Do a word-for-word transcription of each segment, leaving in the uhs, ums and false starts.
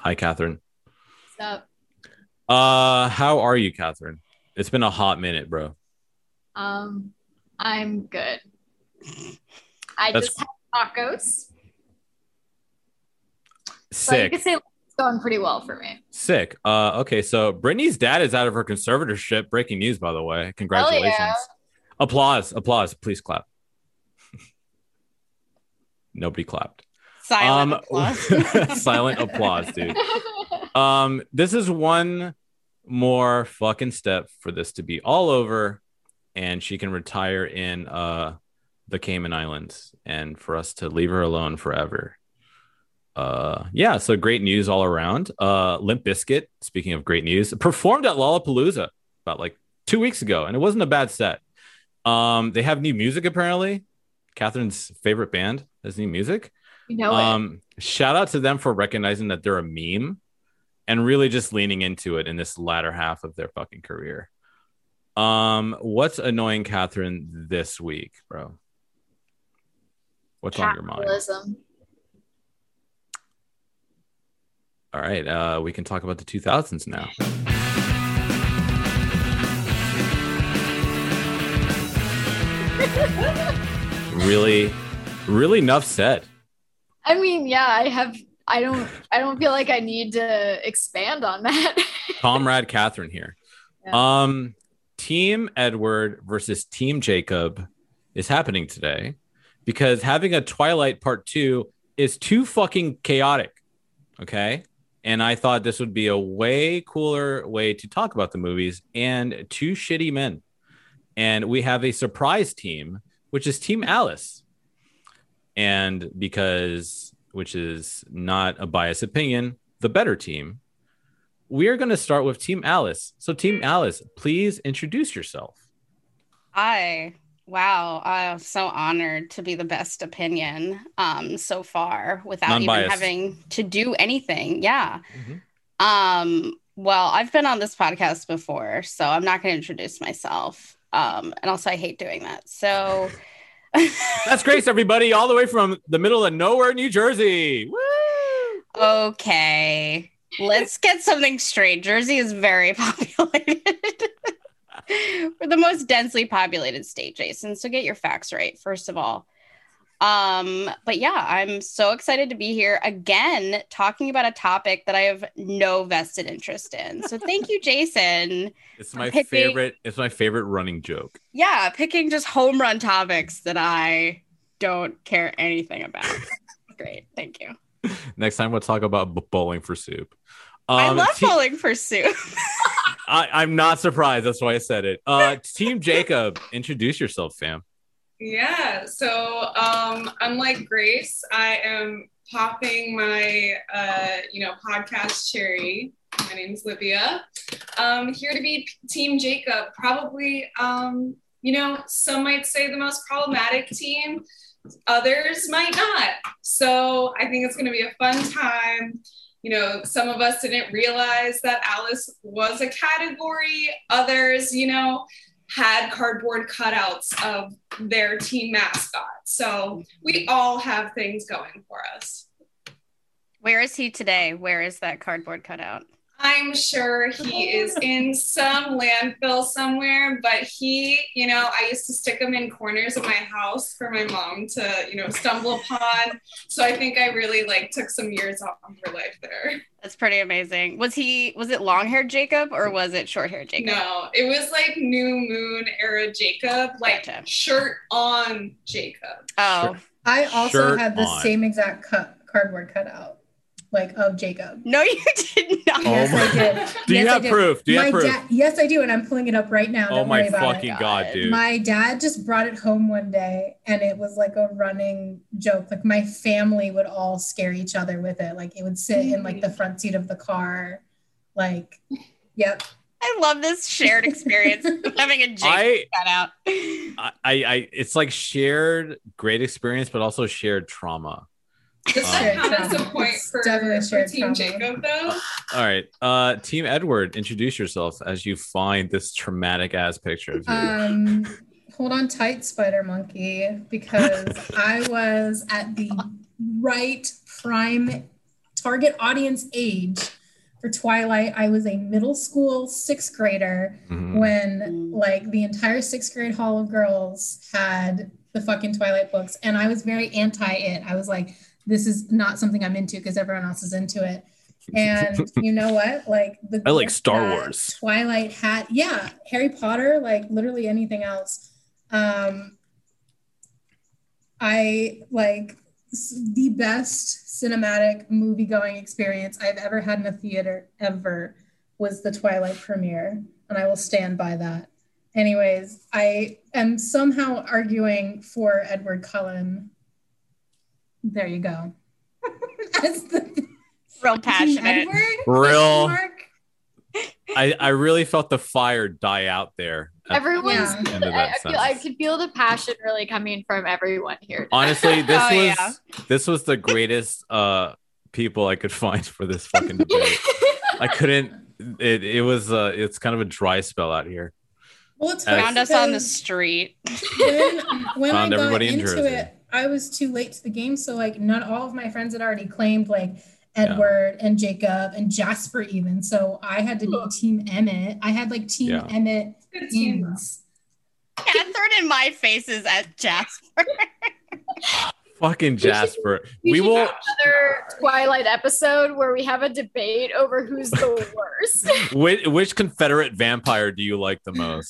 Hi, Catherine. What's up? Uh, how are you, Catherine? It's been a hot minute, bro. Um, I'm good. I That's just had tacos, so you could sick. say it's going pretty well for me. Sick. Uh, okay, so Brittany's dad is out of her conservatorship. Breaking news, by the way. Hell yeah. Congratulations. Applause, applause. Please clap. Nobody clapped. Silent Um, applause. silent applause, dude. Um, this is one more fucking step for this to be all over, and she can retire in uh the Cayman Islands, and for us to leave her alone forever. Uh, yeah, so great news all around. Uh, Limp Bizkit, speaking of great news, performed at Lollapalooza about like two weeks ago, and it wasn't a bad set. Um, they have new music apparently. Catherine's favorite band has new music. You know it. Um, shout out to them for recognizing that they're a meme and really just leaning into it in this latter half of their fucking career. Um, what's annoying Catherine this week, bro? What's on your mind? Capitalism. All right, uh, we can talk about the two thousands now. really, really enough said. I mean, yeah, I have. I don't. I don't feel like I need to expand on that. Comrade Catherine here. Yeah. Um, Team Edward versus Team Jacob is happening today because having a Twilight Part Two is too fucking chaotic. Okay. And I thought this would be a way cooler way to talk about the movies and two shitty men. And we have a surprise team, which is Team Alice. And because, which is not a biased opinion, the better team, we are going to start with Team Alice. So Team Alice, please introduce yourself. I, wow, I'm so honored to be the best opinion um, so far without even Non-biased. having to do anything. Yeah. Mhm. Um, well, I've been on this podcast before, so I'm not going to introduce myself. Um, and also, I hate doing that. So That's Grace, everybody, all the way from the middle of nowhere, New Jersey. Woo! Okay, let's get something straight. Jersey is very populated. We're the most densely populated state, Jason. So get your facts right, first of all. Um, but yeah, I'm so excited to be here again, talking about a topic that I have no vested interest in. So thank you, Jason. It's my picking- favorite. It's my favorite running joke. Yeah, picking just home run topics that I don't care anything about. Great, thank you. Next time we'll talk about b- bowling for soup. I Um, love te- bowling for soup. I, I'm not surprised. That's why I said it. Uh, Team Jacob, introduce yourself, fam. Yeah, so um, unlike Grace, I am popping my, uh, you know, podcast cherry. My name's Livia. Um, here to be Team Jacob. Probably, um, you know, some might say the most problematic team. Others might not. So I think it's going to be a fun time. You know, some of us didn't realize that Alice was a category. Others, you know, had cardboard cutouts of their team mascot. So we all have things going for us. Where is he today? Where is that cardboard cutout? I'm sure he is in some landfill somewhere, but he, you know, I used to stick him in corners of my house for my mom to, you know, stumble upon. So I think I really like took some years off of her life there. That's pretty amazing. Was he, was it long-haired Jacob or was it short-haired Jacob? No, it was like New Moon era Jacob, like Gotcha. shirt on Jacob. Oh, Sure. I also Shirt had the on. same exact cut, cardboard cutout, like of Jacob. no, you did not. Oh Yes, my- I did. Do you Yes, I have did. proof? Do you my have proof? Dad, yes, I do, and I'm pulling it up right now. Oh Don't my worry about fucking it. god, dude. My dad just brought it home one day, and it was like a running joke. Like my family would all scare each other with it. Like it would sit in like the front seat of the car. Like, yep. I love this shared experience of having a Jacob I, cutout. I, I, it's like shared great experience, but also shared trauma. Does Um, that count as a It's point for, definitely for shared Team trauma. Jacob, though? All right, uh, Team Edward, introduce yourself as you find this traumatic ass picture of you. Um, hold on tight, Spider Monkey, because I was at the right prime target audience age for Twilight. I was a middle school sixth grader Mhm. when Mm. like the entire sixth grade hall of girls had the fucking Twilight books, and I was very anti it. I was like, this is not something I'm into because everyone else is into it. And you know what? Like the I like gift Star that Wars. Twilight had, yeah, Harry Potter, like literally anything else. Um, I like s- the best cinematic movie going experience I've ever had in a theater ever was the Twilight premiere, and I will stand by that. Anyways, I am somehow arguing for Edward Cullen. There you go. As the Real Team passionate. Edward? Real- Question mark? I, I really felt the fire die out there. at Everyone's. Yeah. the end of I, that I feel I sentence. could feel the passion really coming from everyone here. Honestly, this Oh, was yeah. this was the greatest uh people I could find for this fucking debate. I couldn't. It it was uh it's kind of a dry spell out here. Well, it's As- funny Found us on the because street. when, when I Found got everybody in into Jersey. it, I was too late to the game. So like not all of my friends had already claimed like Edward and Jacob and Jasper even. So I had to be Team Emmett. I had like Team Yeah. Emmett Good team. ins. Catherine in my face is at Jasper. Fucking Jasper. We, We should will. do another Twilight episode where we have a debate over who's the worst. Which, which Confederate vampire do you like the most?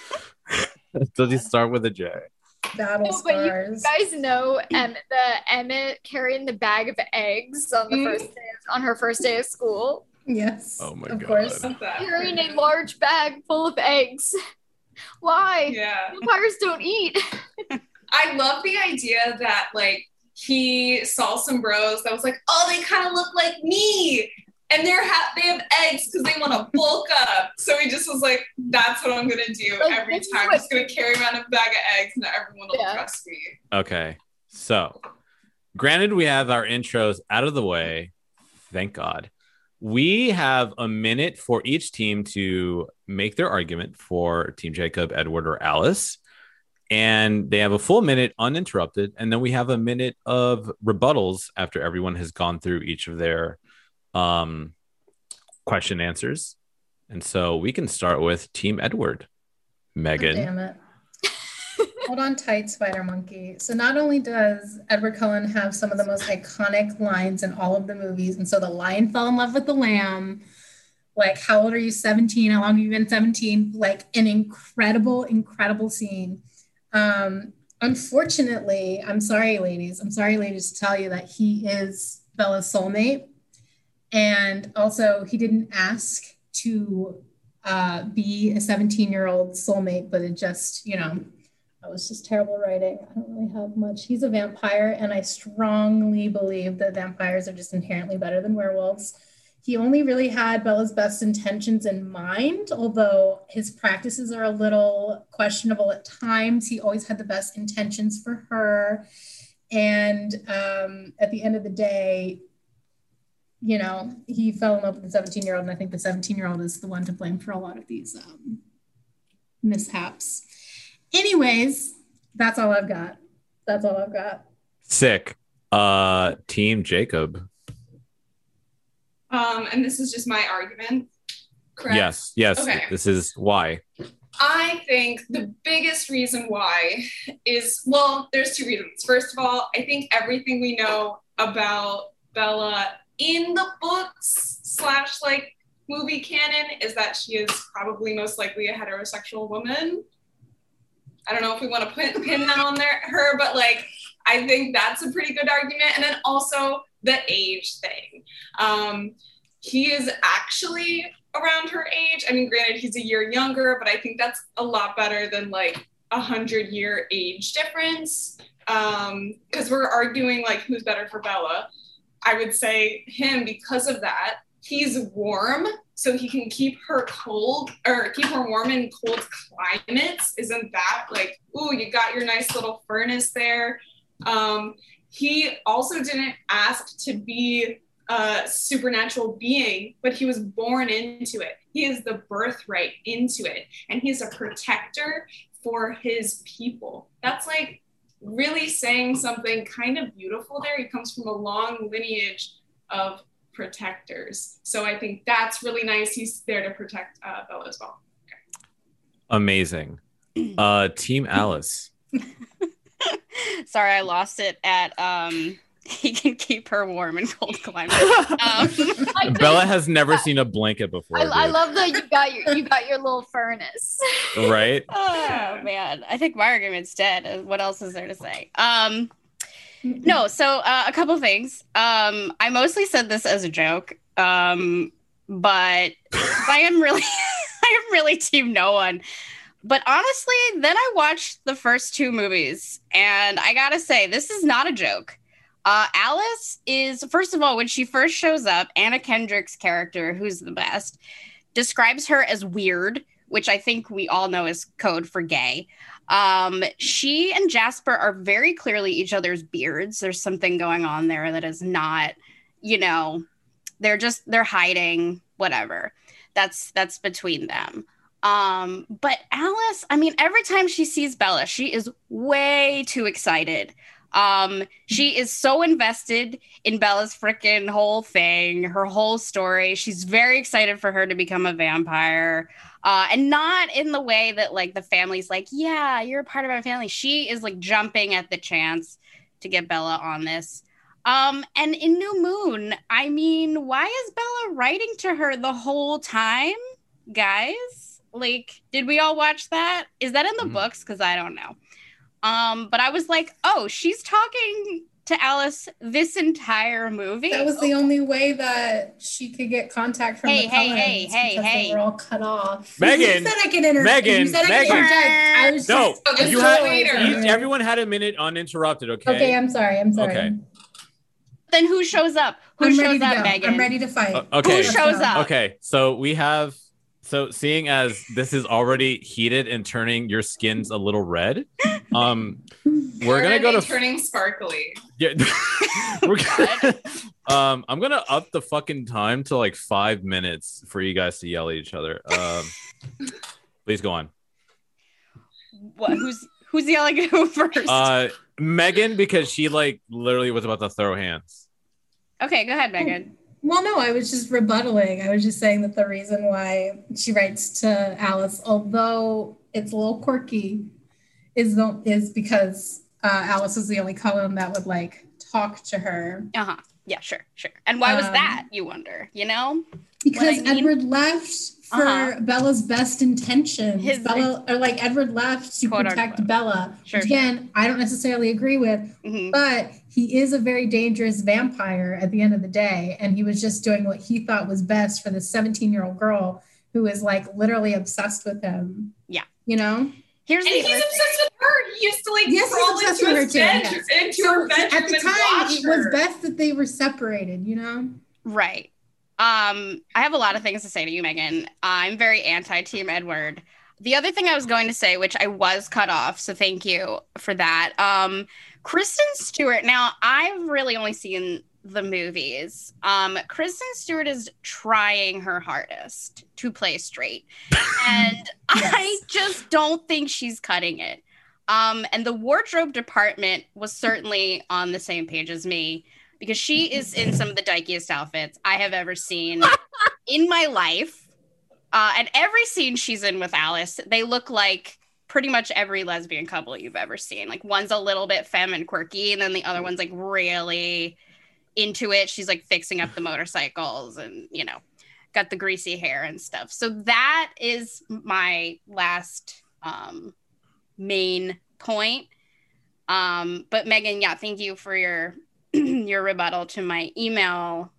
Does he start with a J? Battle No, but you scars. guys know em- the Emmett carrying the bag of eggs on the Mm. first day of, on her first day of school, Yes. Oh my of God. course. Love that. carrying a large bag full of eggs. Why? Yeah. Vampires don't eat. I love the idea that like he saw some bros that was like, oh, they kind of look like me. And they're ha- they have eggs because they want to bulk up. So he just was like, that's what I'm going to do Like, every this is time. I'm what- just going to carry around a bag of eggs and everyone will Yeah. trust me. Okay. So, granted, we have our intros out of the way. Thank God. We have a minute for each team to make their argument for Team Jacob, Edward, or Alice. And they have a full minute uninterrupted. And then we have a minute of rebuttals after everyone has gone through each of their um, question answers. And so we can start with Team Edward. Megan. Damn it. Hold on tight, Spider Monkey. So not only does Edward Cullen have some of the most iconic lines in all of the movies, and so the lion fell in love with the lamb, like, how old are you? seventeen? How long have you been seventeen? Like an incredible, incredible scene. Um, unfortunately, I'm sorry, ladies. I'm sorry, ladies, to tell you that he is Bella's soulmate. And also, he didn't ask to uh, be a seventeen-year-old soulmate, but it just, you know, that was just terrible writing. I don't really have much. He's a vampire, and I strongly believe that vampires are just inherently better than werewolves. He only really had Bella's best intentions in mind, although his practices are a little questionable at times. He always had the best intentions for her. And um, at the end of the day, you know, he fell in love with the seventeen-year-old, and I think the seventeen-year-old is the one to blame for a lot of these um, mishaps. Anyways, that's all I've got. That's all I've got. Sick. Uh, Team Jacob. Um, and this is just my argument. Correct? Yes, yes. Okay. This is why. I think the biggest reason why is, well, there's two reasons. First of all, I think everything we know about Bella in the books slash like movie canon is that she is probably most likely a heterosexual woman. I don't know if we want to put pin that on there her, but like I think that's a pretty good argument. And then also the age thing. Um, he is actually around her age. I mean, granted, he's a year younger, but I think that's a lot better than like a hundred year age difference. Um, because we're arguing like who's better for Bella. I would say him because of that. He's warm, so he can keep her cold or keep her warm in cold climates. Isn't that like, ooh, you got your nice little furnace there. Um, he also didn't ask to be a supernatural being, but he was born into it. He is the birthright into it, and he's a protector for his people. That's like really saying something kind of beautiful there. He comes from a long lineage of protectors. So I think that's really nice. He's there to protect uh, Bella as well. Okay. Amazing. Uh, Team Alice. Sorry, I lost it at um he can keep her warm in cold climates. Um, Bella has never seen a blanket before. I, I dude. love that you got your you got your little furnace. Right? oh man, I think my argument's dead. What else is there to say? Um, no, so uh, a couple things. Um, I mostly said this as a joke, um, but I am really, I am really team no one. But honestly, then I watched the first two movies, and I gotta say, this is not a joke. Uh, Alice is, first of all, when she first shows up, Anna Kendrick's character, who's the best, describes her as weird, which I think we all know is code for gay. Um, she and Jasper are very clearly each other's beards. There's something going on there that is not, you know, they're just, they're hiding, whatever. That's, that's between them. Um, but Alice, I mean, every time she sees Bella, she is way too excited. Um, she is so invested in Bella's freaking whole thing, her whole story. She's very excited for her to become a vampire. Uh, and not in the way that like the family's like, yeah, you're a part of our family. She is like jumping at the chance to get Bella on this. Um, and in New Moon, I mean, why is Bella writing to her the whole time, guys? Like, did we all watch that? Is that in the mm-hmm. books? Because I don't know. Um, but I was like, oh, she's talking to Alice this entire movie. That was the only way that she could get contact from hey, the hey, Cullens hey, hey, because hey. they were all cut off. Megan, you said I could interrupt. Megan, you said I Megan. could interject. I was no, just, you so had, later. you, everyone had a minute uninterrupted, okay? Okay, I'm sorry. I'm sorry. Okay. Then who shows up? Who I'm shows ready to up, go. Megan? I'm ready to fight. Uh, okay. Who shows up? Okay, so we have, so seeing as this is already heated and turning your skins a little red, um, we're gonna go to turning sparkly. Yeah, we're gonna, um, I'm gonna up the fucking time to like five minutes for you guys to yell at each other. Um, please go on. What? Who's who's yelling at who first? Uh, Megan, because she like literally was about to throw hands. Okay, go ahead, Megan. Well, no, I was just rebuttaling. I was just saying that the reason why she writes to Alice, although it's a little quirky, is the, is because uh, Alice was the only Cullen that would like talk to her. Uh huh. Yeah, sure, sure. And why was Um, that? You wonder, you know? Because I mean? Edward left for Uh-huh. Bella's best intentions. His- Bella, or like Edward left to Quote, protect unquote. Bella. Sure, Which again, I don't necessarily agree with, Mhm. but he is a very dangerous vampire at the end of the day. And he was just doing what he thought was best for this seventeen-year-old girl who is like literally obsessed with him. Yeah. You know? Here's And the he's other obsessed thing. with her. He used to like Yes, he's crawl obsessed into with his her too, bedroom, yes. into So her bedroom at the and time, watch it was her. best that they were separated, you know? Right. Um, I have a lot of things to say to you, Megan. I'm very anti-Team Edward. The other thing I was going to say, which I was cut off, so thank you for that. Um, Kristen Stewart. Now, I've really only seen the movies. Um, Kristen Stewart is trying her hardest to play straight, and Yes. I just don't think she's cutting it. Um, and the wardrobe department was certainly on the same page as me, because she is in some of the dykiest outfits I have ever seen in my life. Uh, and every scene she's in with Alice, they look like pretty much every lesbian couple you've ever seen. Like one's a little bit femme and quirky, and then the other one's like really into it. She's like fixing up the motorcycles and, you know, got the greasy hair and stuff. So that is my last um, main point. Um, but Megan, yeah, thank you for your your rebuttal to my email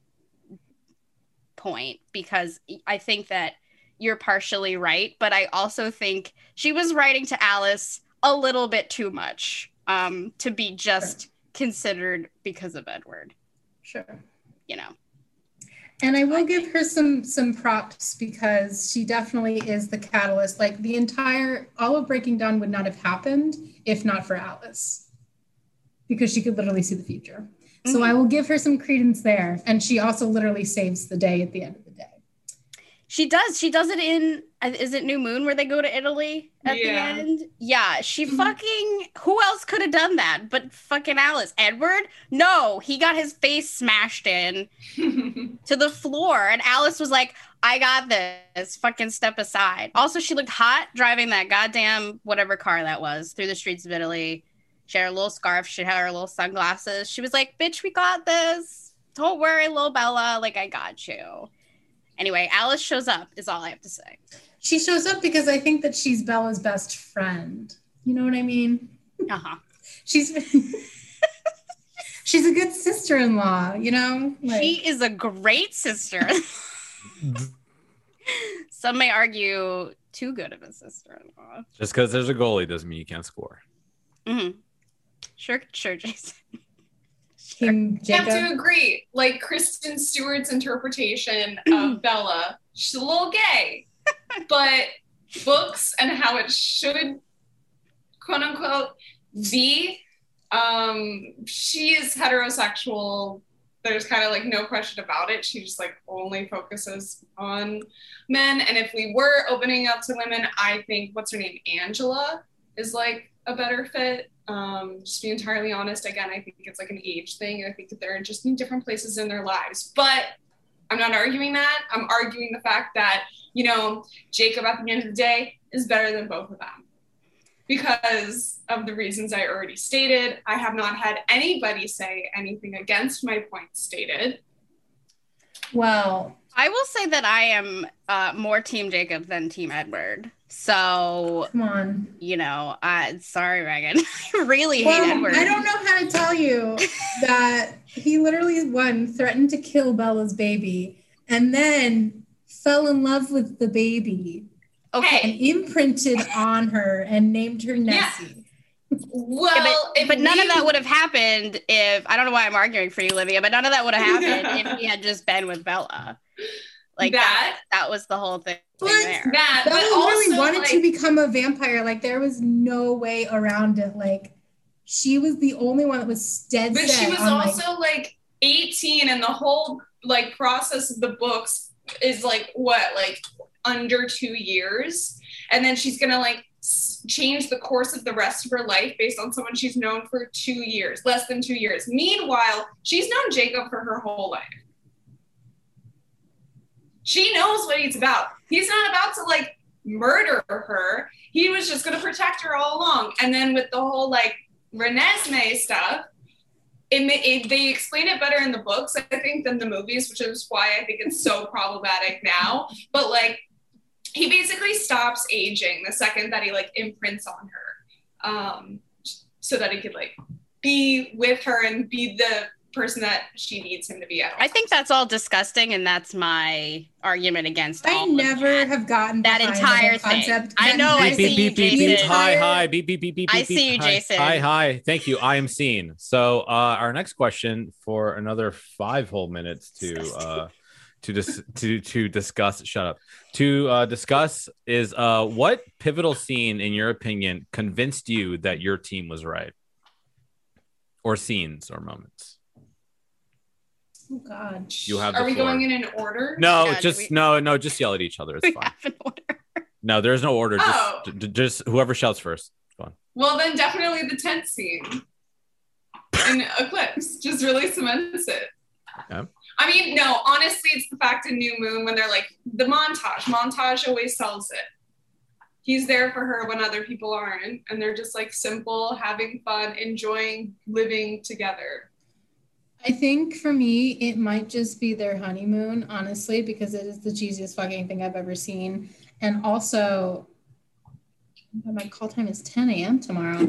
point, because I think that you're partially right, but I also think she was writing to Alice a little bit too much um, to be just sure. considered because of Edward. Sure. You know. And I will give her some some props, because she definitely is the catalyst. Like the entire, all of Breaking Dawn would not have happened if not for Alice, because she could literally see the future. So mm-hmm. I will give her some credence there. And she also literally saves the day at the end of the day. She does. She does it in uh, is it New Moon where they go to Italy at Yeah. the end? Yeah, she fucking, who else could have done that but fucking Alice? Edward? No, he got his face smashed in to the floor, and Alice was like, I got this, fucking step aside. Also, she looked hot driving that goddamn whatever car that was through the streets of Italy. She had her little scarf, she had her little sunglasses. She was like, bitch, we got this. Don't worry, little Bella, like, I got you. Anyway, Alice shows up is all I have to say. She shows up because I think that she's Bella's best friend. You know what I mean? Uh-huh. She's she's a good sister-in-law, you know? Like, She is a great sister. Some may argue too good of a sister-in-law. Just because there's a goalie doesn't mean you can't score. Mm-hmm. Sure, sure, Jason. Team I have Jacob. to agree. Like Kristen Stewart's interpretation of Bella, she's a little gay, but books and how it should, quote unquote, be. Um, she is heterosexual. There's kind of like no question about it. She just like only focuses on men. And if we were opening up to women, I think what's her name, Angela, is like a better fit. Um, just to be entirely honest, again, I think it's like an age thing. I think that they're just in different places in their lives. But I'm not arguing that. I'm arguing the fact that, you know, Jacob at the end of the day is better than both of them. Because of the reasons I already stated. I have not had anybody say anything against my points stated. Well, I will say that I am uh, more Team Jacob than Team Edward. So, come on. you know, uh, sorry, Megan. I really hate Well, Edward. I don't know how to tell you that he literally, one, threatened to kill Bella's baby and then fell in love with the baby Okay. and imprinted on her and named her Nessie. Well, Yeah, but, if but none we- of that would have happened if I don't know why I'm arguing for you, Olivia, but none of that would have happened if he had just been with Bella. Like that, That- that was the whole thing But there. that, Bella but also, literally wanted like, to become a vampire. Like, there was no way around it. Like, she was the only one that was dead But set she was on, like, also like eighteen, and the whole like process of the books is like what, like under two years, and then she's gonna like s- change the course of the rest of her life based on someone she's known for two years, less than two years. Meanwhile, she's known Jacob for her whole life. She knows what he's about. He's not about to like murder her. He was just going to protect her all along. And then with the whole like Renesmee stuff, it, ma- it they explain it better in the books, I think, than the movies, which is why I think it's so problematic now. But like, he basically stops aging the second that he like imprints on her, um, so that he could like be with her and be the person that she needs him to be at all I think that's all disgusting, and that's my argument against I all of never that. have gotten That behind the entire whole thing. concept. I that know, I Nessie- see you, Jason. Hi, hi, beep, beep, beep, beep, I beep, see you, hi, Jason. Hi, hi. Thank you. I am seen. So, uh, our next question for another five whole minutes to uh, to dis- to to discuss. Shut up. To uh, discuss is uh, what pivotal scene, in your opinion, convinced you that your team was right, or scenes or moments? Oh, God. You have. Are the we floor. going in an order? No, Yeah, do just we- no, no. Just yell at each other. It's We fine. have an order. No, there's no order. Just, Oh. d- d- just whoever shouts first. Fun. Well, then definitely the tent scene in Eclipse just really cements it. Yeah. I mean, no, honestly, it's the fact in New Moon when they're like, the montage. Montage always sells it. He's there for her when other people aren't. And they're just like simple, having fun, enjoying living together. I think for me, it might just be their honeymoon, honestly, because it is the cheesiest fucking thing I've ever seen. And also, my call time is ten a.m. tomorrow.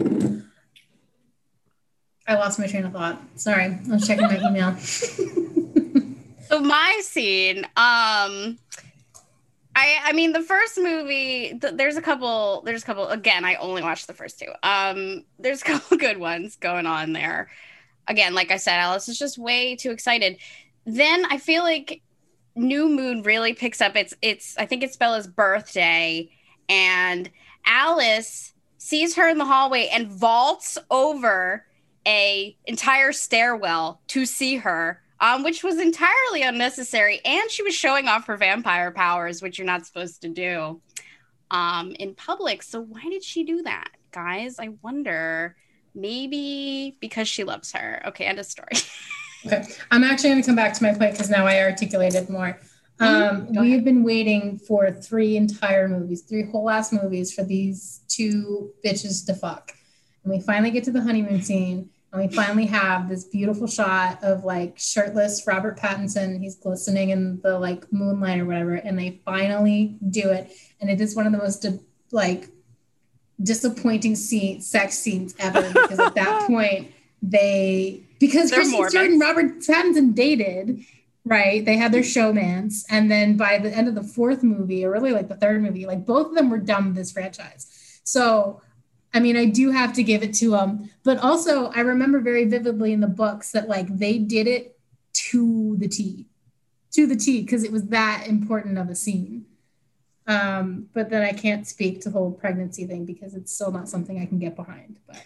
I lost my train of thought. Sorry, I was checking my email. So my scene, um, I I mean the first movie. Th- there's a couple. There's a couple. Again, I only watched the first two. Um, there's a couple good ones going on there. Again, like I said, Alice is just way too excited. Then I feel like New Moon really picks up. It's it's. I think it's Bella's birthday, and Alice sees her in the hallway and vaults over a entire stairwell to see her. Um, which was entirely unnecessary, and she was showing off her vampire powers, which you're not supposed to do. um, in public. So why did she do that, guys? I wonder. Maybe because she loves her. Okay, end of story. Okay, I'm actually going to come back to my point because now I articulated more. Um, Mm-hmm. we have been waiting for three entire movies, three whole ass movies for these two bitches to fuck. And we finally get to the honeymoon scene, and we finally have this beautiful shot of like shirtless Robert Pattinson. He's glistening in the like moonlight or whatever, and they finally do it. And it is one of the most like disappointing scene, sex scenes ever, because at that point they because They're Kristen Stewart and Robert Pattinson dated, right? They had their showmance, and then by the end of the fourth movie, or really like the third movie, like both of them were done with this franchise. So, I mean, I do have to give it to them, but also I remember very vividly in the books that like they did it to the T, to the T, because it was that important of a scene. Um, but then I can't speak to the whole pregnancy thing because it's still not something I can get behind. But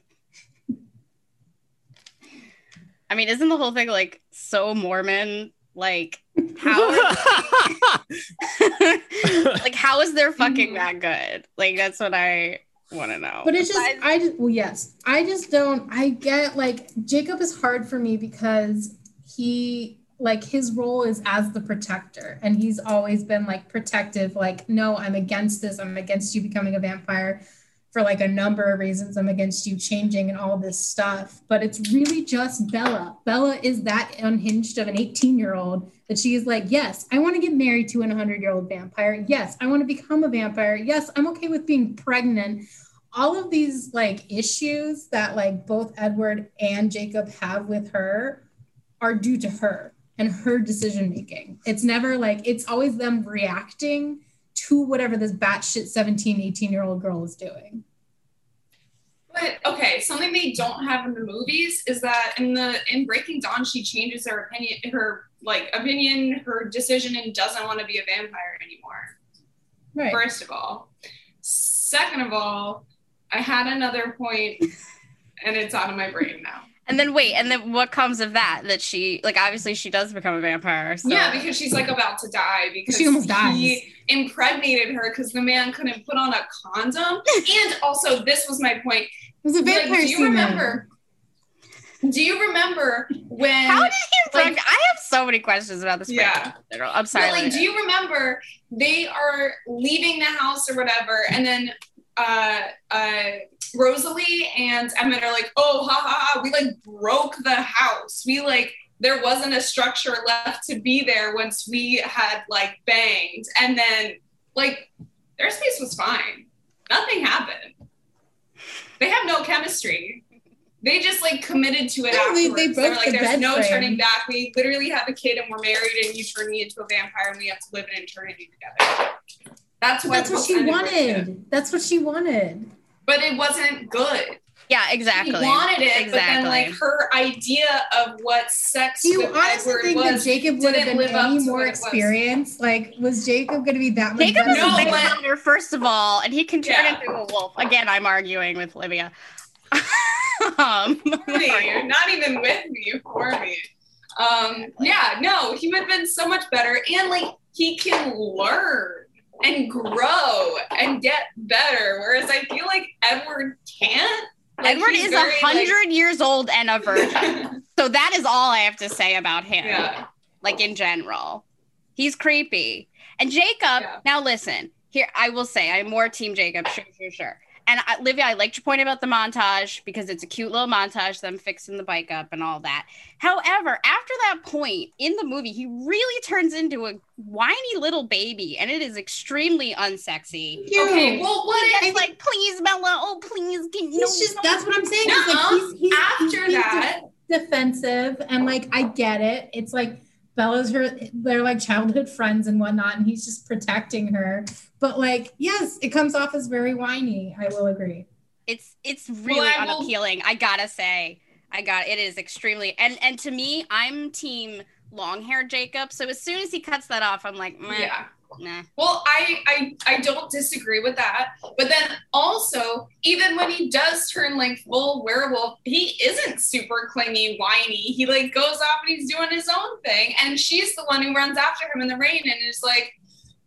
I mean, isn't the whole thing like so Mormon? Like, how? Like, how is their fucking that good? Like, that's what I want to know. But it's just, I just, well, yes, I just don't. I get like Jacob is hard for me because he. Like his role is as the protector, and he's always been like protective, like, no, I'm against this. I'm against you becoming a vampire for like a number of reasons. I'm against you changing and all this stuff. But it's really just Bella. Bella is that unhinged of an eighteen year old that she is like, yes, I want to get married to an one hundred year old vampire. Yes, I want to become a vampire. Yes, I'm okay with being pregnant. All of these like issues that like both Edward and Jacob have with her are due to her and her decision making. It's never like, it's always them reacting to whatever this batshit seventeen, eighteen year old girl is doing. But okay, something they don't have in the movies is that in the in Breaking Dawn, she changes her opinion, her like opinion, her decision, and doesn't want to be a vampire anymore. Right. First of all. Second of all, I had another point and it's out of my brain now. And then wait, and then what comes of that? That she, like, obviously she does become a vampire. So. Yeah, because she's like about to die because she almost dies. He impregnated her because the man couldn't put on a condom. And also, this was my point. It was a vampire like, do you semen. remember? Do you remember when? How did he impregnate? like, I have so many questions about this. Yeah. I'm sorry. But, like, do you remember they are leaving the house or whatever, and then uh uh Rosalie and Emmett are like, oh, ha ha ha, we like broke the house. We like, there wasn't a structure left to be there once we had like banged. And then like their space was fine. Nothing happened. They have no chemistry. They just like committed to it No, they- afterwards. they They broke were like, the there's bed no frame. turning back. We literally have a kid and we're married and you turn me into a vampire and we have to live in eternity together. That's what, That's what she wanted. That's what she wanted. But it wasn't good. Yeah, exactly. She wanted it, exactly. but then like her idea of what sex Do you with honestly Edward think was that Jacob would have didn't been live up any to more what it was. experienced? Like, was Jacob going to be that much Jacob better? is No, a than big but- hunter, first of all, and he can turn Yeah. into a wolf. Again, I'm arguing with Livia. um, You're not even with me for me. Um, yeah, no, he would have been so much better, and like he can learn and grow and get better. Whereas I feel like Edward can't. Like, Edward he's is very, a hundred years old and a virgin. like- So that is all I have to say about him. yeah. Like in general, he's creepy. And Jacob, Yeah. now listen, here I will say I'm more team Jacob, sure, sure, sure. And I, Livia, I liked your point about the montage because it's a cute little montage, them fixing the bike up and all that. However, after that point in the movie, he really turns into a whiny little baby, and it is extremely unsexy. Cute. Okay, well, what It's if like, please, Bella, oh please, can, no, He's just, no. that's what I'm saying. It's like, Nuh-uh. he's, he's, after he's that? defensive, and like, I get it. It's like, Bella's her, they're like childhood friends and whatnot, and he's just protecting her. But like, yes, it comes off as very whiny. I will agree. It's it's really I will- unappealing. I gotta say, I got it is extremely and and to me, I'm team long hair Jacob. So as soon as he cuts that off, I'm like, meh, Yeah. nah. Well, I, I I don't disagree with that. But then also, even when he does turn like full werewolf, he isn't super clingy, whiny. He like goes off and he's doing his own thing. And she's the one who runs after him in the rain and is like,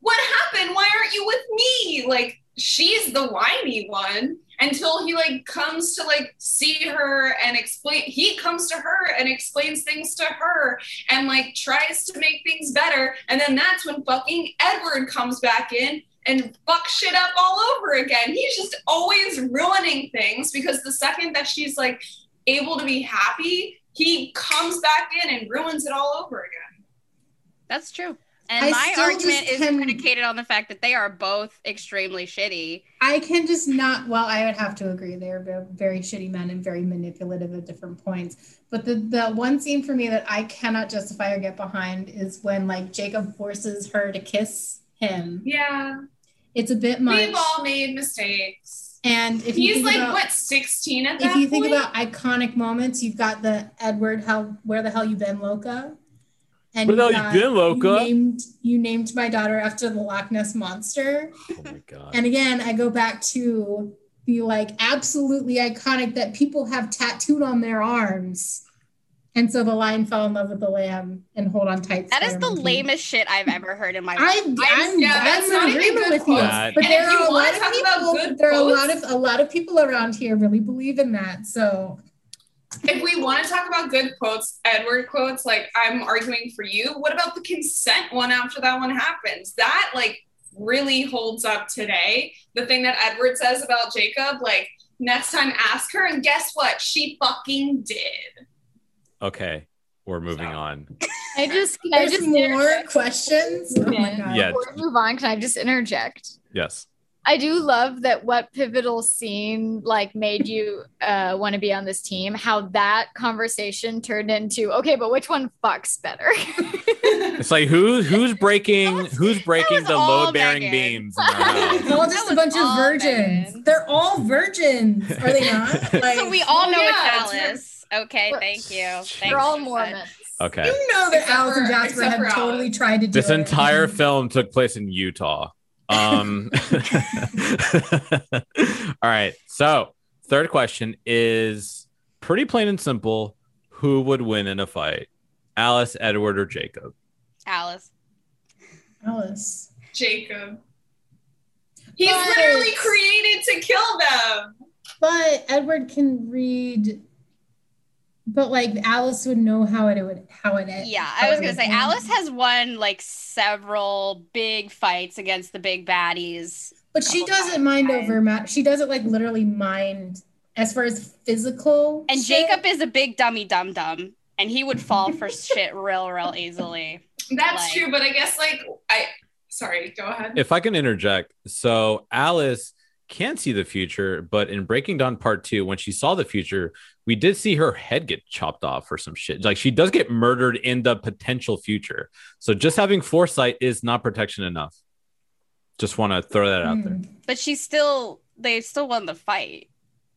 what happened? Why aren't you with me? Like, she's the whiny one until he like comes to like see her and explain. He comes to her and explains things to her and like tries to make things better. And then that's when fucking Edward comes back in and fucks shit up all over again. He's just always ruining things because the second that she's like able to be happy, he comes back in and ruins it all over again. That's true. And I my still argument just is can- predicated on the fact that they are both extremely shitty. I can just not, well, I would have to agree. They're ve- very shitty men and very manipulative at different points. But the, the one scene for me that I cannot justify or get behind is when like Jacob forces her to kiss him. Yeah. It's a bit much. We've all made mistakes. And if you He's think like, about, what, sixteen at that if you point? think about iconic moments, you've got the Edward, how, where the hell you been, Loca? And Where the you've hell you got- been, Loca? You named, you named my daughter after the Loch Ness Monster. Oh my god. And again, I go back to the like absolutely iconic that people have tattooed on their arms. And so the lion fell in love with the lamb and hold on tight. That is Sky the Monkey. lamest shit I've ever heard in my life. I'm, I'm, yeah, that's I'm not in even agreement good with you. quotes. But And there if you are a wanna lot of talk about people. good There are a lot quotes- of a lot of people around here really believe in that. So If we want to talk about good quotes, Edward quotes, like I'm arguing for you. What about the consent one after that one happens? That like really holds up today. The thing that Edward says about Jacob, like next time ask her, and guess what? She fucking did. Okay, we're moving So. on. I just can I there's just more interject? questions. Oh my Okay. god. Yeah. Before we move on, can I just interject? Yes. I do love that what pivotal scene like made you uh, want to be on this team. How that conversation turned into okay, but which one fucks better? It's like who who's breaking That was- who's breaking was the all load bearing Megan. beams in their house? It's all just That a bunch was of all virgins. Megan. They're all virgins, are they not? Like, So we all know Well, it's yeah, it's her- Alice. Okay, We're- thank you. Thanks They're all so Mormons. much. Okay. you know that Except Alice and for- Jasper except have for totally Alice. tried to do This it. entire film took place in Utah. Um all right. So third question is pretty plain and simple. Who would win in a fight? Alice, Edward, or Jacob? Alice. Alice. Jacob. He's But- literally created to kill them. But Edward can read. But like Alice would know how it would how it Yeah, how I was it gonna would say end. Alice has won like several big fights against the big baddies. But she couple doesn't times, mind right? over ma- she doesn't like literally mind as far as physical. And shit. Jacob is a big dummy dum dum, and he would fall for shit real, real easily. That's Like- true, but I guess like I sorry, go ahead. If I can interject, so Alice can't see the future, but in Breaking Dawn Part Two, when she saw the future, we did see her head get chopped off for some shit. Like she does get murdered in the potential future. So just having foresight is not protection enough. Just want to throw that out there. Hmm. But she still, they still won the fight.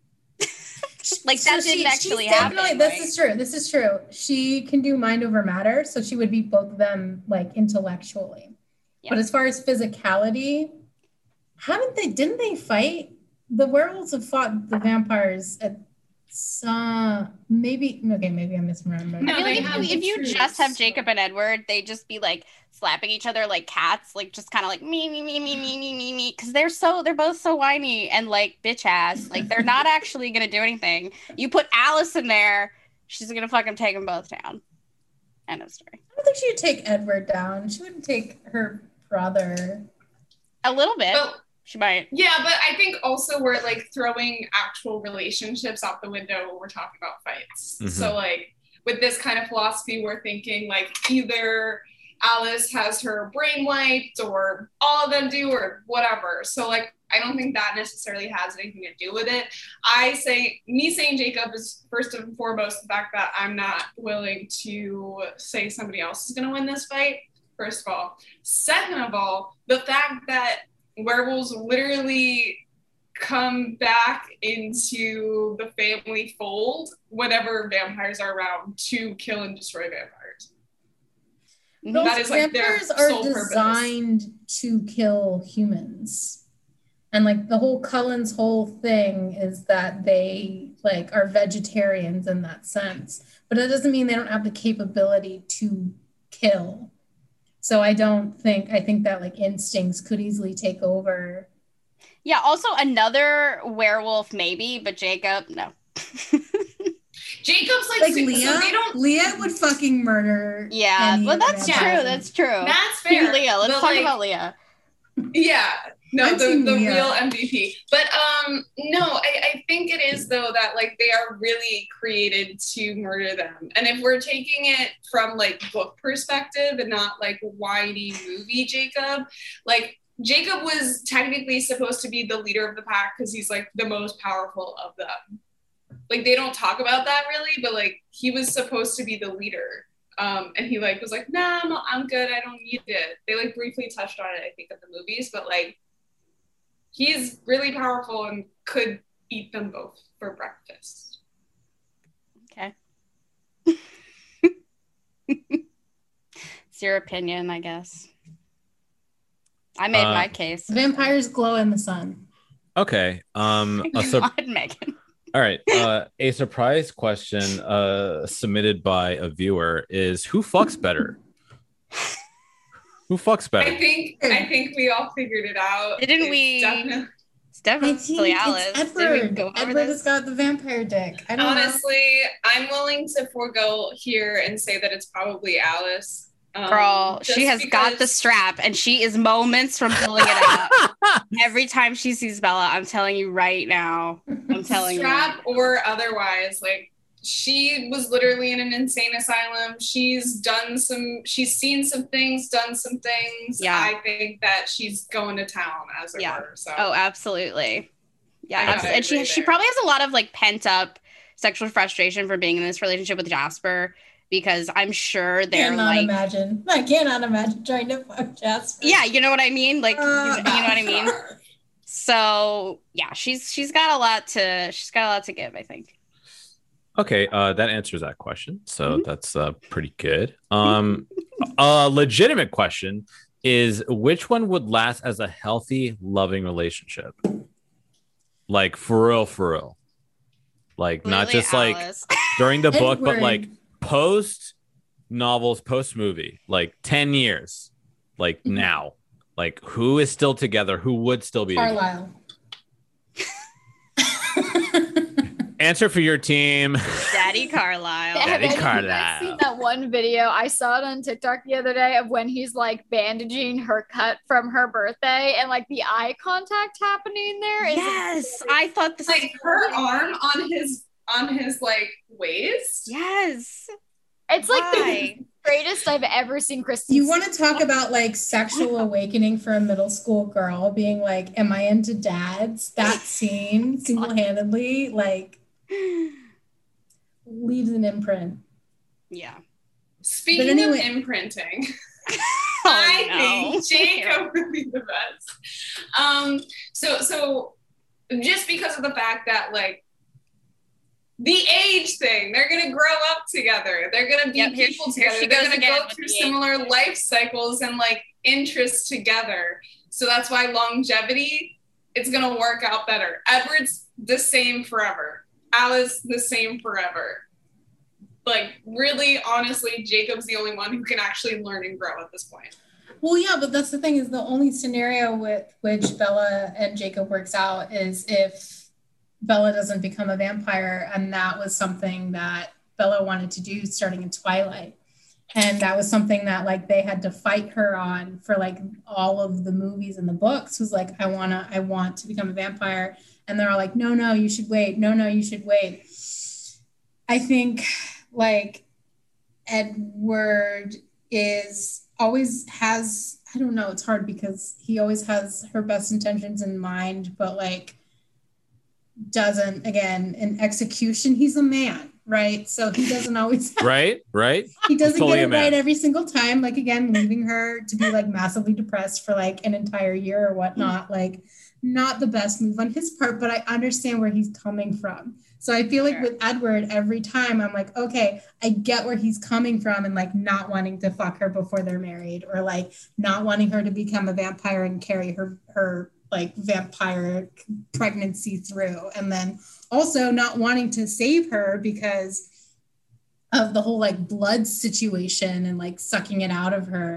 Like that So she- didn't actually she's happen. definitely- This right? is true. This is true. She can do mind over matter, so she would beat both of them like intellectually. Yeah. But as far as physicality, haven't they? Didn't they fight? The werewolves have fought the vampires at some maybe. Okay, maybe I'm misremembering. No, I feel they like have if you, if you troops. just have Jacob and Edward, they just be like slapping each other like cats, like just kind of like me, me, me, me, me, me, me, me, because they're so they're both so whiny and like bitch ass. Like they're not actually gonna do anything. You put Alice in there, she's gonna fucking take them both down. End of story. I don't think she would take Edward down. She wouldn't take her brother. A little bit. But She might. yeah, but I think also we're like throwing actual relationships out the window when we're talking about fights. Mhm. So like with this kind of philosophy, we're thinking like either Alice has her brain wiped or all of them do or whatever. So like I don't think that necessarily has anything to do with it. I say me saying Jacob is first and foremost the fact that I'm not willing to say somebody else is gonna win this fight. First of all. Second of all, the fact that werewolves literally come back into the family fold whenever vampires are around to kill and destroy vampires. Those That is, like, their vampires are sole purpose. designed to kill humans. And like the whole Cullen's whole thing is that they like are vegetarians in that sense. But it doesn't mean they don't have the capability to kill. So I don't think, I think that like instincts could easily take over. Yeah, also another werewolf maybe, but Jacob, no. Jacob's like, Like so Leah, they don't. Leah would fucking murder. Yeah, any well, that's vampire. true. That's true. That's fair. Leah, let's but, talk like, about Leah. Yeah, no, I'm the, team the Leah. real M V P. But um, no, I, I think it is though that like they are really created to murder them. And if we're taking it from like book perspective and not like whitey movie Jacob, like Jacob was technically supposed to be the leader of the pack because he's like the most powerful of them. Like they don't talk about that really, but like he was supposed to be the leader. Um, and he like was like, nah, I'm, I'm good. I don't need it. They like briefly touched on it, I think, in the movies, but like he's really powerful and could eat them both for breakfast. Okay. It's your opinion, I guess. I made Uh, my case. Vampires glow in the sun. Okay. Um. A sur- Come on, Megan. All right. Uh, a surprise question uh, submitted by a viewer is who fucks better? Who fucks I better? think I think we all figured it out. Didn't It's we- definitely- It's I definitely think Alice. it's Did we Edward. go over Edward this? has got the vampire dick. I don't honestly, I'm willing to forego here and say that it's probably Alice. Um, Girl, she just has got the because- strap and she is moments from pulling it out. Every time she sees Bella, I'm telling you right now. I'm telling strap or otherwise, like she was literally in an insane asylum. She's done some, she's seen some things, done some things. Yeah. I think that she's going to town, as it Yeah. were. So you. Oh, absolutely. Yeah, I gotta absolutely. And she agree she there. probably has a lot of like pent up sexual frustration for being in this relationship with Jasper because I'm sure they're cannot like imagine. I cannot imagine trying to fuck Jasper. yeah, you know what I mean? Like you, Uh, you know what I mean? So yeah, she's she's got a lot to she's got a lot to give, I think. Okay, uh, that answers that question. So Mhm. that's uh, pretty good. Um, a legitimate question is which one would last as a healthy, loving relationship? Like for real, for real. Like not Clearly just like Alice. during the book, but Edward. like post novels, post movie, like ten years, like Mhm. now. Like who is still together? Who would still be together? Carlisle. Answer for your team. Daddy Carlisle. Have Daddy any of you guys Carlisle. seen that one video? I saw it on TikTok the other day of when he's like bandaging her cut from her birthday and like the eye contact happening there. Is Yes, I thought this like her arm on his on his like waist. Yes. It's like the Why? greatest I've ever seen Kristen. You want to talk about like sexual awakening for a middle school girl being like, am I into dads? That scene single-handedly like leaves an imprint. Yeah. Speaking But anyway- of imprinting, Oh, I no. think Jacob would be the best. Um, so so just because of the fact that like the age thing, they're gonna grow up together. They're gonna be Yep, here people she- here together. she They're goes gonna again go with through the age similar thing. life cycles and like interests together. So that's why longevity, it's gonna work out better. Edward's the same forever. Alice the same forever. Like really, honestly, Jacob's the only one who can actually learn and grow at this point. Well, yeah, but that's the thing is the only scenario with which Bella and Jacob works out is if Bella doesn't become a vampire, and that was something that Bella wanted to do starting in Twilight. And that was something that like they had to fight her on for like all of the movies and the books was like, I wanna, I want to become a vampire. And they're all like, no, no, you should wait. No, no, you should wait. I think like Edward is always has, I don't know, it's hard because he always has her best intentions in mind, but like doesn't, again, in execution, he's a man, right? So he doesn't always have, Right? Right? he doesn't totally get a it man. right every single time. Like again, leaving her to be like massively depressed for like an entire year or whatnot, like not the best move on his part, but I understand where he's coming from. So I feel like Sure. with Edward, every time I'm like, okay, I get where he's coming from and like not wanting to fuck her before they're married or like not wanting her to become a vampire and carry her, her like vampire pregnancy through. And then also not wanting to save her because of the whole like blood situation and like sucking it out of her.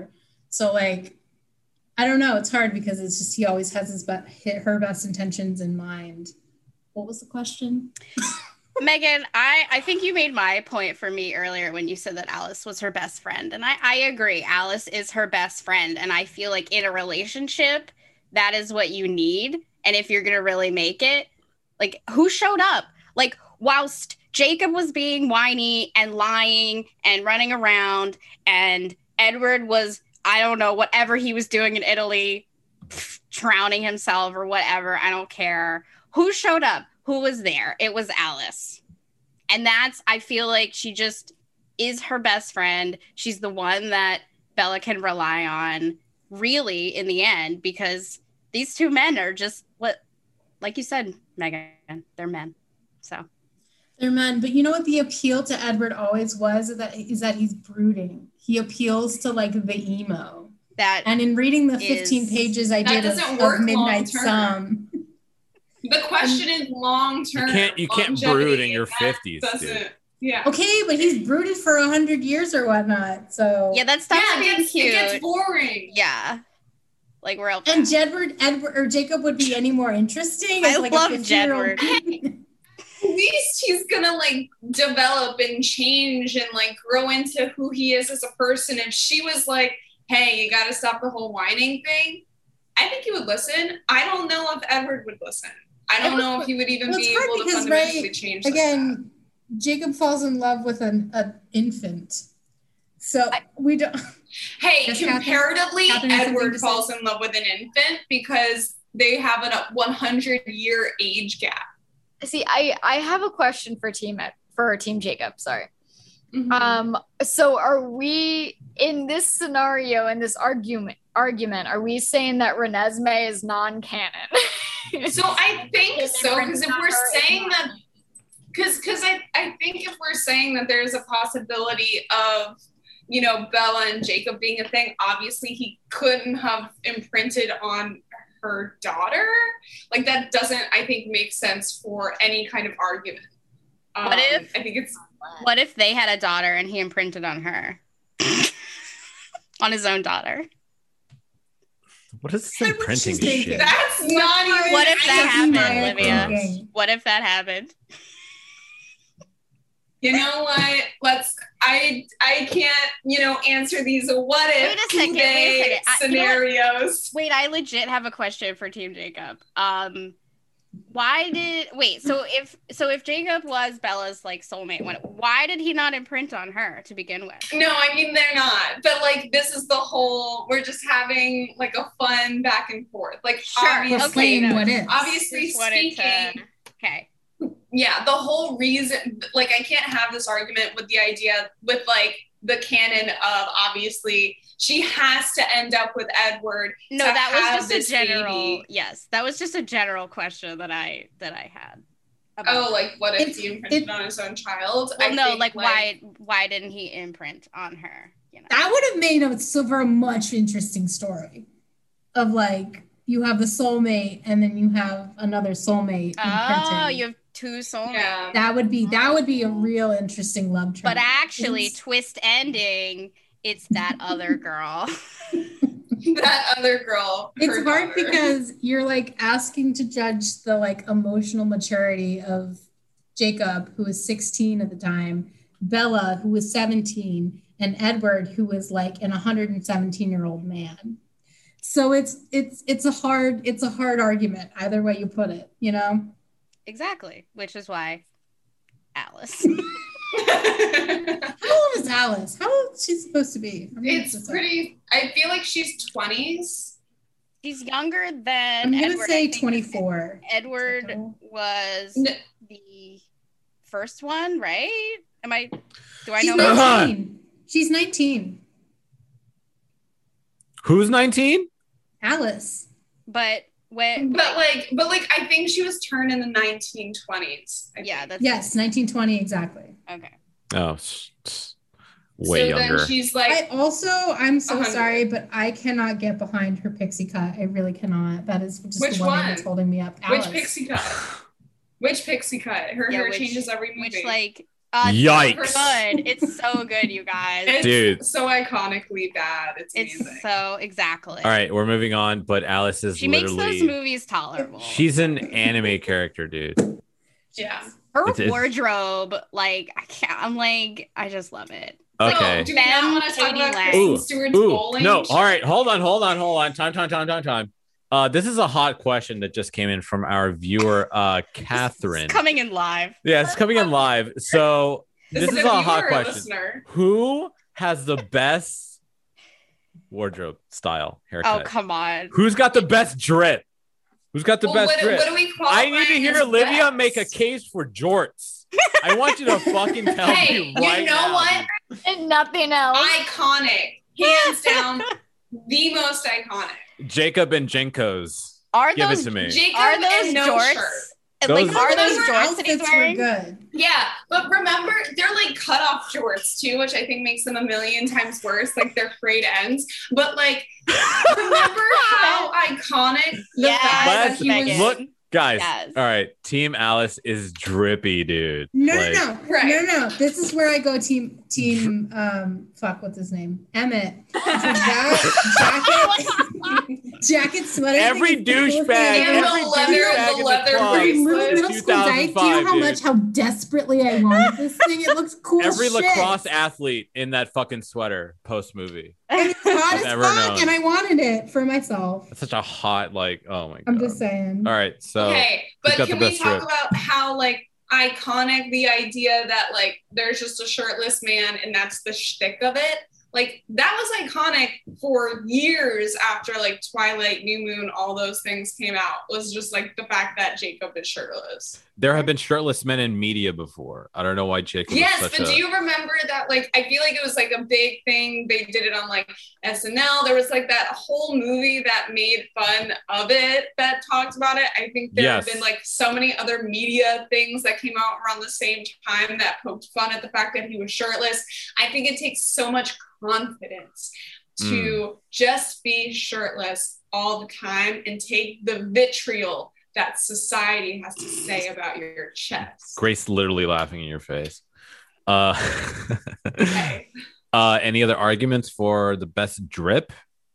So like, I don't know. It's hard because it's just he always has his be- her best intentions in mind. What was the question? Megan, I, I think you made my point for me earlier when you said that Alice was her best friend. And I, I agree. Alice is her best friend. And I feel like in a relationship, that is what you need. And if you're going to really make it, like, who showed up? Like, whilst Jacob was being whiny and lying and running around, and Edward was, I don't know, whatever he was doing in Italy, pff, drowning himself or whatever, I don't care. Who showed up? Who was there? It was Alice. And that's, I feel like she just is her best friend. She's the one that Bella can rely on, really, in the end, because these two men are just what, like you said, Megan, they're men. So they're men. But you know what the appeal to Edward always was? Is that, is that he's brooding. He appeals to like the emo. That and in reading the fifteen is, pages I did of, of Midnight Sun. The question is long term. You can't you can't brood in your fifties, dude. Yeah. Okay, but he's brooded for a hundred years or whatnot. So yeah, that stuff's yeah, being it gets, cute. It gets boring. Yeah. Like we're all and Jedward, Edward, or Jacob would be any more interesting. I like love Jedward. At least he's gonna like develop and change and like grow into who he is as a person. If she was like, "Hey, you got to stop the whole whining thing," I think he would listen. I don't know if Edward would listen. I don't know if he would even well, be able to because, fundamentally right, change. Again, like Jacob falls in love with an, an infant. So I, we don't. Hey, comparatively, Catherine, Edward falls in love with an infant because they have a one hundred year age gap. See, I, I have a question for team for Team Jacob. Sorry. Mm-hmm. Um. So, are we in this scenario in this argument? Argument? Are we saying that Renesmee is non-canon? So I think so, because if we're saying that, because because I, I think if we're saying that there's a possibility of, you know, Bella and Jacob being a thing, obviously he couldn't have imprinted on her daughter. Like that doesn't, I think, make sense for any kind of argument. Um, what if I think it's what if they had a daughter and he imprinted on her, on his own daughter? What is this imprinting shit? That's not even. What if that happened, Olivia? Thinking. What if that happened? You know what? Let's. I I can't. You know, answer these what if wait a second, they wait a second. I, scenarios. You know wait, I legit have a question for Team Jacob. Um, why did wait? So if so, if Jacob was Bella's like soulmate, when, why did he not imprint on her to begin with? No, I mean they're not. But like, this is the whole. We're just having like a fun back and forth. Like, sure, obviously, okay, no, what if? obviously just wanted speaking. To, okay. Yeah, the whole reason, like, I can't have this argument with the idea, with, like, the canon of, obviously, she has to end up with Edward. No, that was just a general, baby. yes, that was just a general question that I, that I had. Oh, like, what if It's, he imprinted it, on his own child? Well, I no, think, like, like, why, why didn't he imprint on her? You know? That would have made it so for a much interesting story of, like, you have the soulmate and then you have another soulmate imprinting. Oh, you have two soulmates. Yeah. That would be that would be a real interesting love triangle. But actually, it's, twist ending, it's that other girl. That other girl. It's hard daughter. because you're like asking to judge the like emotional maturity of Jacob, who was sixteen at the time, Bella, who was seventeen, and Edward, who was like an one hundred seventeen year old man. So it's it's it's a hard it's a hard argument either way you put it, you know. Exactly, which is why Alice. How old is Alice? How old is she supposed to be? It's pretty. I feel like she's twenties. She's younger than. I'm gonna Edward, say twenty-four. Edward was No. the first one, right? Am I? Do I She's know? nineteen. She's nineteen. Who's nineteen? Alice. But when? But like, but like, I think she was turned in the nineteen twenties. Yeah, that's Yes, nineteen twenty exactly. okay. Oh, s- s- way so younger. Then she's like, I also, I'm so one hundred. sorry, but I cannot get behind her pixie cut. I really cannot. That is just Which the one, one? that's holding me up. which Alice. pixie cut? Which pixie cut? Her Yeah, hair which- changes every movie. Which like Uh, it's Yikes. good. It's so good, you guys. It's Dude. so iconically bad. It's amazing. It's so exactly. All right, we're moving on, but Alice is She makes literally those movies tolerable. she's an anime character, dude. Yeah. Her It's- it's- wardrobe, like I can't. I'm like, I just love it. Okay. So, do we not want to talk Katie about Lang. Kristen Ooh, Stewart's ooh, bowling? no. All right, hold on, hold on, hold on. Time, time, time, time, time. Uh, this is a hot question that just came in from our viewer, uh, Catherine. It's coming in live. Yeah, it's coming in live. So this, is a viewer hot or question. listener? Who has the best wardrobe style haircut? Oh come on. Who's got the best drip? Who's got the Well, best what, drip? what do we I need to qualify hear as Olivia best? make a case for jorts. I want you to fucking tell Hey, me you right know now. what? And nothing else. Iconic, hands down, the most iconic. Jacob and Jenkos. Are Give those it to me. Jacob are those and no jorts? shirt. And, Those- like are those Those jorts that he's outfits were wearing? good. Yeah, but remember, they're like cut off jorts too, which I think makes them a million times worse. Like they're frayed ends. But like, remember how iconic the Yes, fact that Let's he was. Megan. look, guys. Yes. All right, Team Alice is drippy, dude. No, Like, no, no, Right. no, no. This is where I go team team um fuck what's his name? Emmett. So that jacket jacket sweater. Every thing is the coolest douchebag, thing I've And ever every the leather- douchebag the in the leather club. Every bracelet. little middle school guy, do you know how two thousand five, much how desperately I wanted this thing? It looks cool. Every as shit. lacrosse athlete in that fucking sweater post movie. And it's hot I've as ever fuck, known. and I wanted it for myself. That's such a hot, like, oh my god. I'm just saying. All right, so Okay, but got can the we best talk drip? about how like iconic the idea that like there's just a shirtless man and that's the shtick of it? Like that was iconic for years after like Twilight, New Moon, all those things came out. Was just like the fact that Jacob is shirtless. there have been shirtless men in media before. I don't know why Jacob Yes, was but such do a you remember that? Like, I feel like it was like a big thing. They did it on like S N L. There was like that whole movie that made fun of it that talked about it. I think there Yes. have been like so many other media things that came out around the same time that poked fun at the fact that he was shirtless. I think it takes so much confidence to just be shirtless all the time and take the vitriol that society has to say about your chest. Grace literally laughing in your face. Uh, Okay. uh, any other arguments for the best drip?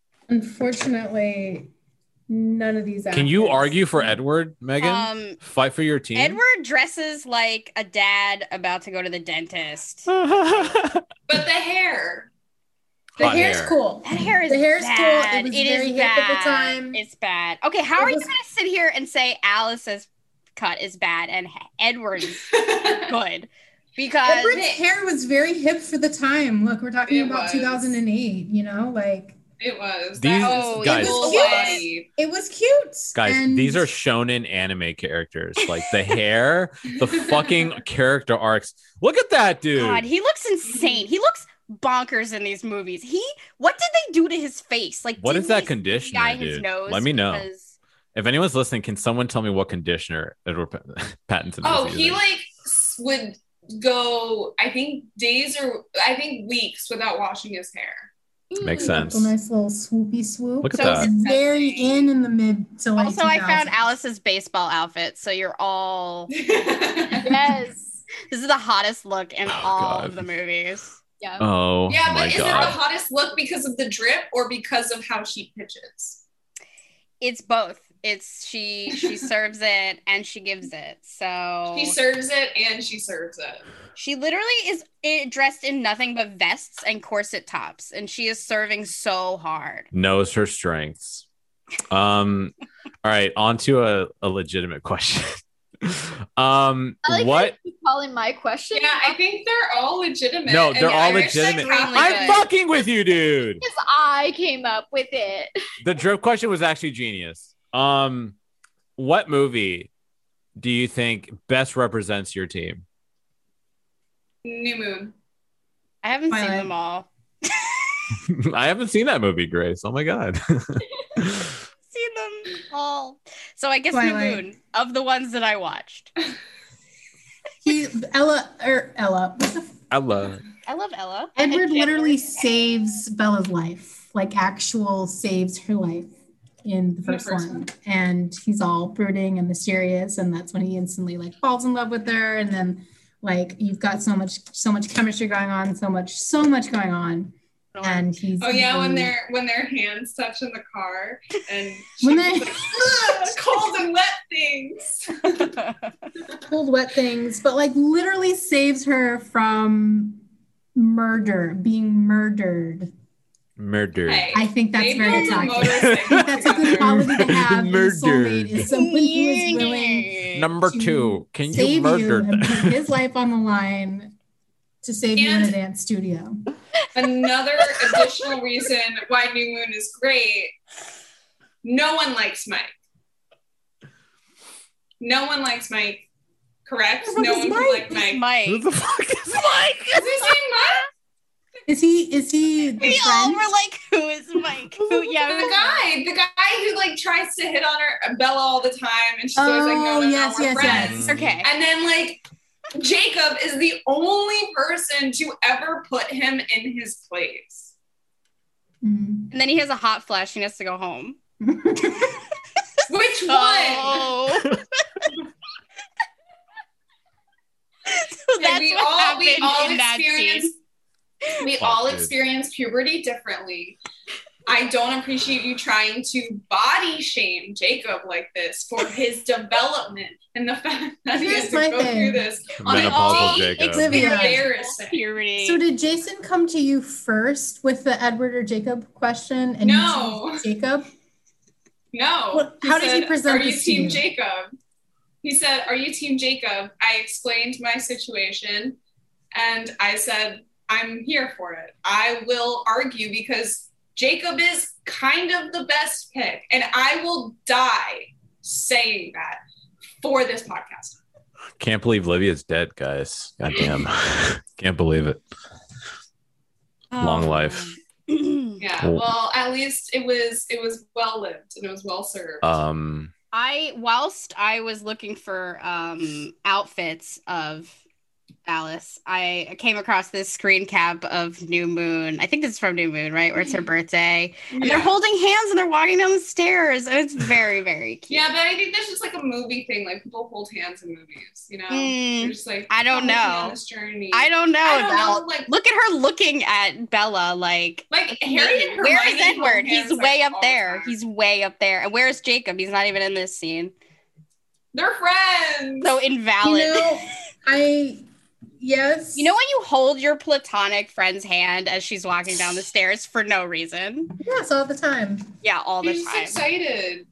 Unfortunately, none of these. Can you outfits- argue for Edward, Megan? Um, Fight for your team. Edward dresses like a dad about to go to the dentist. But the hair. The Hot hair's hair. cool. That hair is The hair's cool. bad. It was It very is hip at the bad. time. It's bad. Okay, how It are you was- going to sit here and say Alice's cut is bad and Edward's good? Because Edward's hair was very hip for the time. Look, we're talking It about was. two thousand eight. You know, like It was. These That Oh, was guys- full It was body. it was cute. Guys, And these are shonen anime characters. Like the hair, the fucking character arcs. Look at that dude. God, he looks insane. He looks bonkers in these movies. He, what did they do to his face? Like, What didn't is that they conditioner, guy his dude? nose Let me know. because- If anyone's listening, can someone tell me what conditioner Edward Pat- Pattinson Oh, is he using? like s- would go, I think, days or I think weeks without washing his hair. Makes Like sense. a nice little swoopy swoop. Look at So that. It's very in in the mid to late Also, I found two thousands. Alice's baseball outfit, so you're all. Yes. This is the hottest look in Oh, all God. of the movies. Yeah. Oh Yeah, my but is it the god. hottest look because of the drip or because of how she pitches? It's both. It's she she serves it and she gives it. So She serves it and she serves it. she literally is eh, dressed in nothing but vests and corset tops, and she is serving so hard. Knows her strengths. Um all right, on to a, a legitimate question. um I like what how you keep calling my question. Yeah, I think they're all legitimate. No, And they're yeah, all I wish that legitimate. Extremely Kathy- I'm good. fucking with you, dude. because I came up with it. The drip question was actually genius. Um, what movie do you think best represents your team? New Moon. I haven't seen Twilight. them all. I haven't seen that movie, Grace. Oh my god. Seen them all. So I guess Twilight. New Moon of the ones that I watched. He Ella or Ella. What's the Ella. I love Ella. Edward And literally saves Bella's life, like actual saves her life in the the first first one. And he's all brooding and mysterious, and that's when he instantly like falls in love with her. And then Like you've got so much, so much chemistry going on, so much, so much going on. And he's oh yeah, when really- their when their hands touch in the car and When they're- she's like, "Ugh, cold and wet things. cold, wet things, but like literally saves her from murder, being murdered. Murdered. Hey, I think that's they very built a attractive. I motorcycle think that's a good together. quality to have. in a Murdered. soulmate is someone who is willing Number to two, can you save murder you and them? put his life on the line to save you in a And- dance studio. Another additional reason why New Moon is great. No one likes Mike. No one likes Mike. Correct? Who the No fuck one is can Mike? like Mike. Mike. Who the fuck is Mike? Is his name Mike? Is he? Is he? The We all friend? were like, who is Mike? Who, yeah, The guy, the guy who like tries to hit on her Bella all the time, and she's always like, no, Oh, no, yes, no, we're yes, friends. yes. Okay. And then like Jacob is the only person to ever put him in his place. Mm. And then he has a hot flash. He has to go home. Which one? Oh. So that's And we what all happened we all in that experience scene. we Fuck, all dude. experience puberty differently. I don't appreciate you trying to body shame Jacob like this for his development and the fact that he Here's has to my go thing. through this on a Menopausal date. Jacob. It's Olivia. embarrassing. Puberty. So did Jason come to you first with the Edward or Jacob question? And No. you chose Jacob. No. What- how did he said, present Are you this to team you?" Jacob? He said, "Are you team Jacob?" I explained my situation, and I said, "I'm here for it. I will argue because Jacob is kind of the best pick, and I will die saying that for this podcast." Can't believe Livia's dead, guys. Goddamn. Can't believe it. Long Oh. life. Yeah. Cool. Well, at least it was it was well lived and it was well served. Um, I whilst I was looking for um outfits of Alice, I came across this screen cap of New Moon. I think this is from New Moon, right? Where it's her birthday. And Yeah. they're holding hands and they're walking down the stairs. And it's very, very cute. Yeah, but I think that's just like a movie thing. Like people hold hands in movies, you know? Mm, They're just like, I don't "Come with me know. on this journey. I don't know I don't about know, like- look at her looking at Bella like Like Harry and Hermione where is hold Edward? He's hands, like, way up all the there. time. He's way up there. And where's Jacob? He's not even in this scene. They're friends. So invalid. You know, I yes. You know when you hold your platonic friend's hand as she's walking down the stairs for no reason? Yes, all the time. Yeah, all the She's time. excited.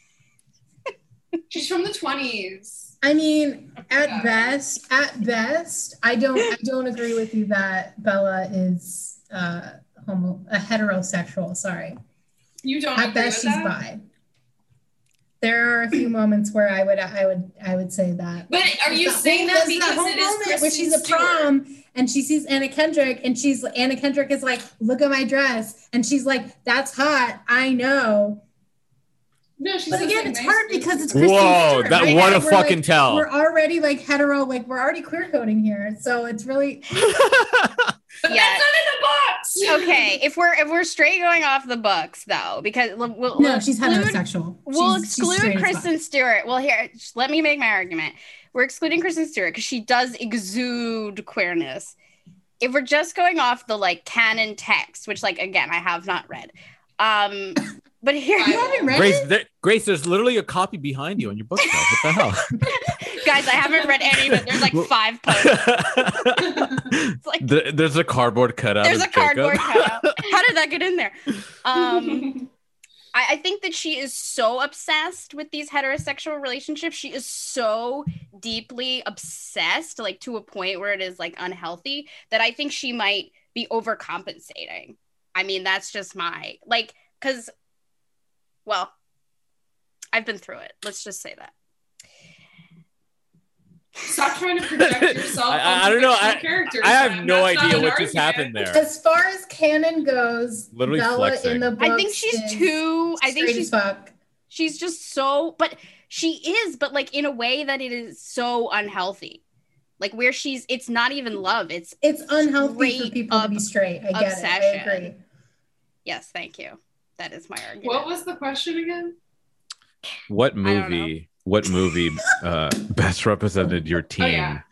She's from the twenties. I mean, at Yeah. best, at best, I don't I don't agree with you that Bella is uh homo a heterosexual, sorry. You don't At agree best with she's that? bi. There are a few moments where I would I would I would say that. But are you There's saying whole- that there's because whole it is moment Kristen where she's at Stewart? prom and she sees Anna Kendrick and she's Anna Kendrick is like, look at my dress, and she's like, that's hot, I know. No, she But says, again, like, it's nice hard things. because it's Kristen whoa, Stewart, that right? what a Like, we're fucking like, tell. We're already like hetero, like we're already queer coding here, so it's really But Yeah. that's not in the box. Okay, if we're if we're straight going off the books though, because we'll, we'll no, she's exclude- heterosexual. We'll She's- she's exclude straight as fuck. Kristen Stewart. Well, here, just let me make my argument. We're excluding Kristen Stewart because she does exude queerness. If we're just going off the like canon text, which like again I have not read, um, but here, You haven't read Grace, it? there, Grace, there's literally a copy behind you on your bookshelf. What the hell? guys, I haven't read any of it. There's like five posts. like- There- there's a cardboard cutout. There's of a cardboard Jacob. cutout. How did that get in there? Um, I, I think that she is so obsessed with these heterosexual relationships. She is so deeply obsessed, like to a point where it is like unhealthy, that I think she might be overcompensating. I mean, that's just my like, because, well, I've been through it. Let's just say that. Stop trying to project yourself. I- I- I onto don't know. fictional I- characters, I have man. no That's not idea an what just happened argument. there. As far as canon goes, Literally Bella flexing. in the books I think she's is too. I think straight she's as fuck. she's just so, but she is, but like in a way that it is so unhealthy. Like where she's, it's not even love. It's It's unhealthy for Straight people to up be straight. I get it. obsession. I agree. yes, thank you. That is my argument. What was the question again? What don't know. movie? What movie uh, best represented your team? Oh, yeah.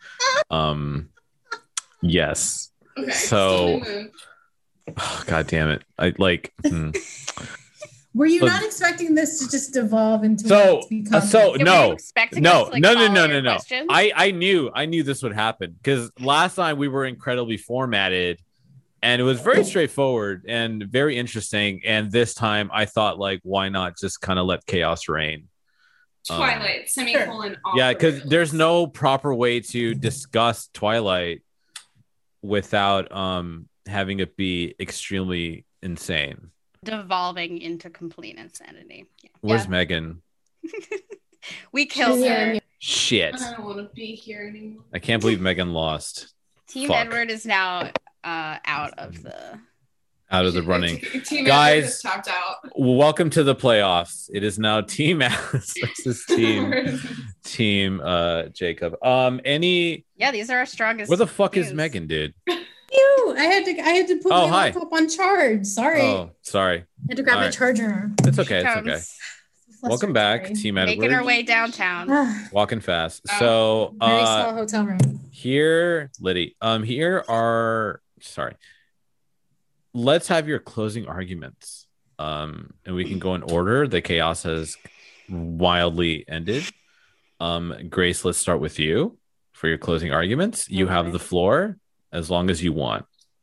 Um, yes. Okay. So- Steel Moon. Oh, God damn it! I like. hmm. Were you So- not expecting this to just devolve into So, what it's become? uh, so Yeah, were no, you expecting no, us to, like, no, no, follow no, your no, no. questions? I, I knew, I knew this would happen because last time we were incredibly formatted, and it was very straightforward and very interesting. And this time, I thought, like, why not just kind of let chaos reign? Um, Twilight, semicolon. yeah, off because the rails. there's no proper way to discuss Twilight without um having it be extremely insane. Devolving into complete insanity. Yeah. Where's Yeah. Megan? We killed She's her. here. Shit. I don't want to be here anymore. I can't believe Megan lost. Team Fuck. Edward is now uh, out of the. Out of the running. Team Guys. Edward has tapped out. Welcome to the playoffs. It is now Team Alice versus Team Team uh Jacob. Um any Yeah, these are our strongest. where the fuck is teams. Megan, dude? You, I had to I had to put Oh, my hi. laptop on charge. Sorry. Oh, sorry. I had to grab All my right. charger. It's Here okay. she It's comes, okay. Welcome back, Team Making her Edward. way downtown. Ah, Walking fast. Oh. So very uh small hotel room. here, Liddy. Um, here are sorry. Let's have your closing arguments. Um, and we can go in order. The chaos has wildly ended. Um, Grace, let's start with you for your closing arguments. You have the floor as long as you want.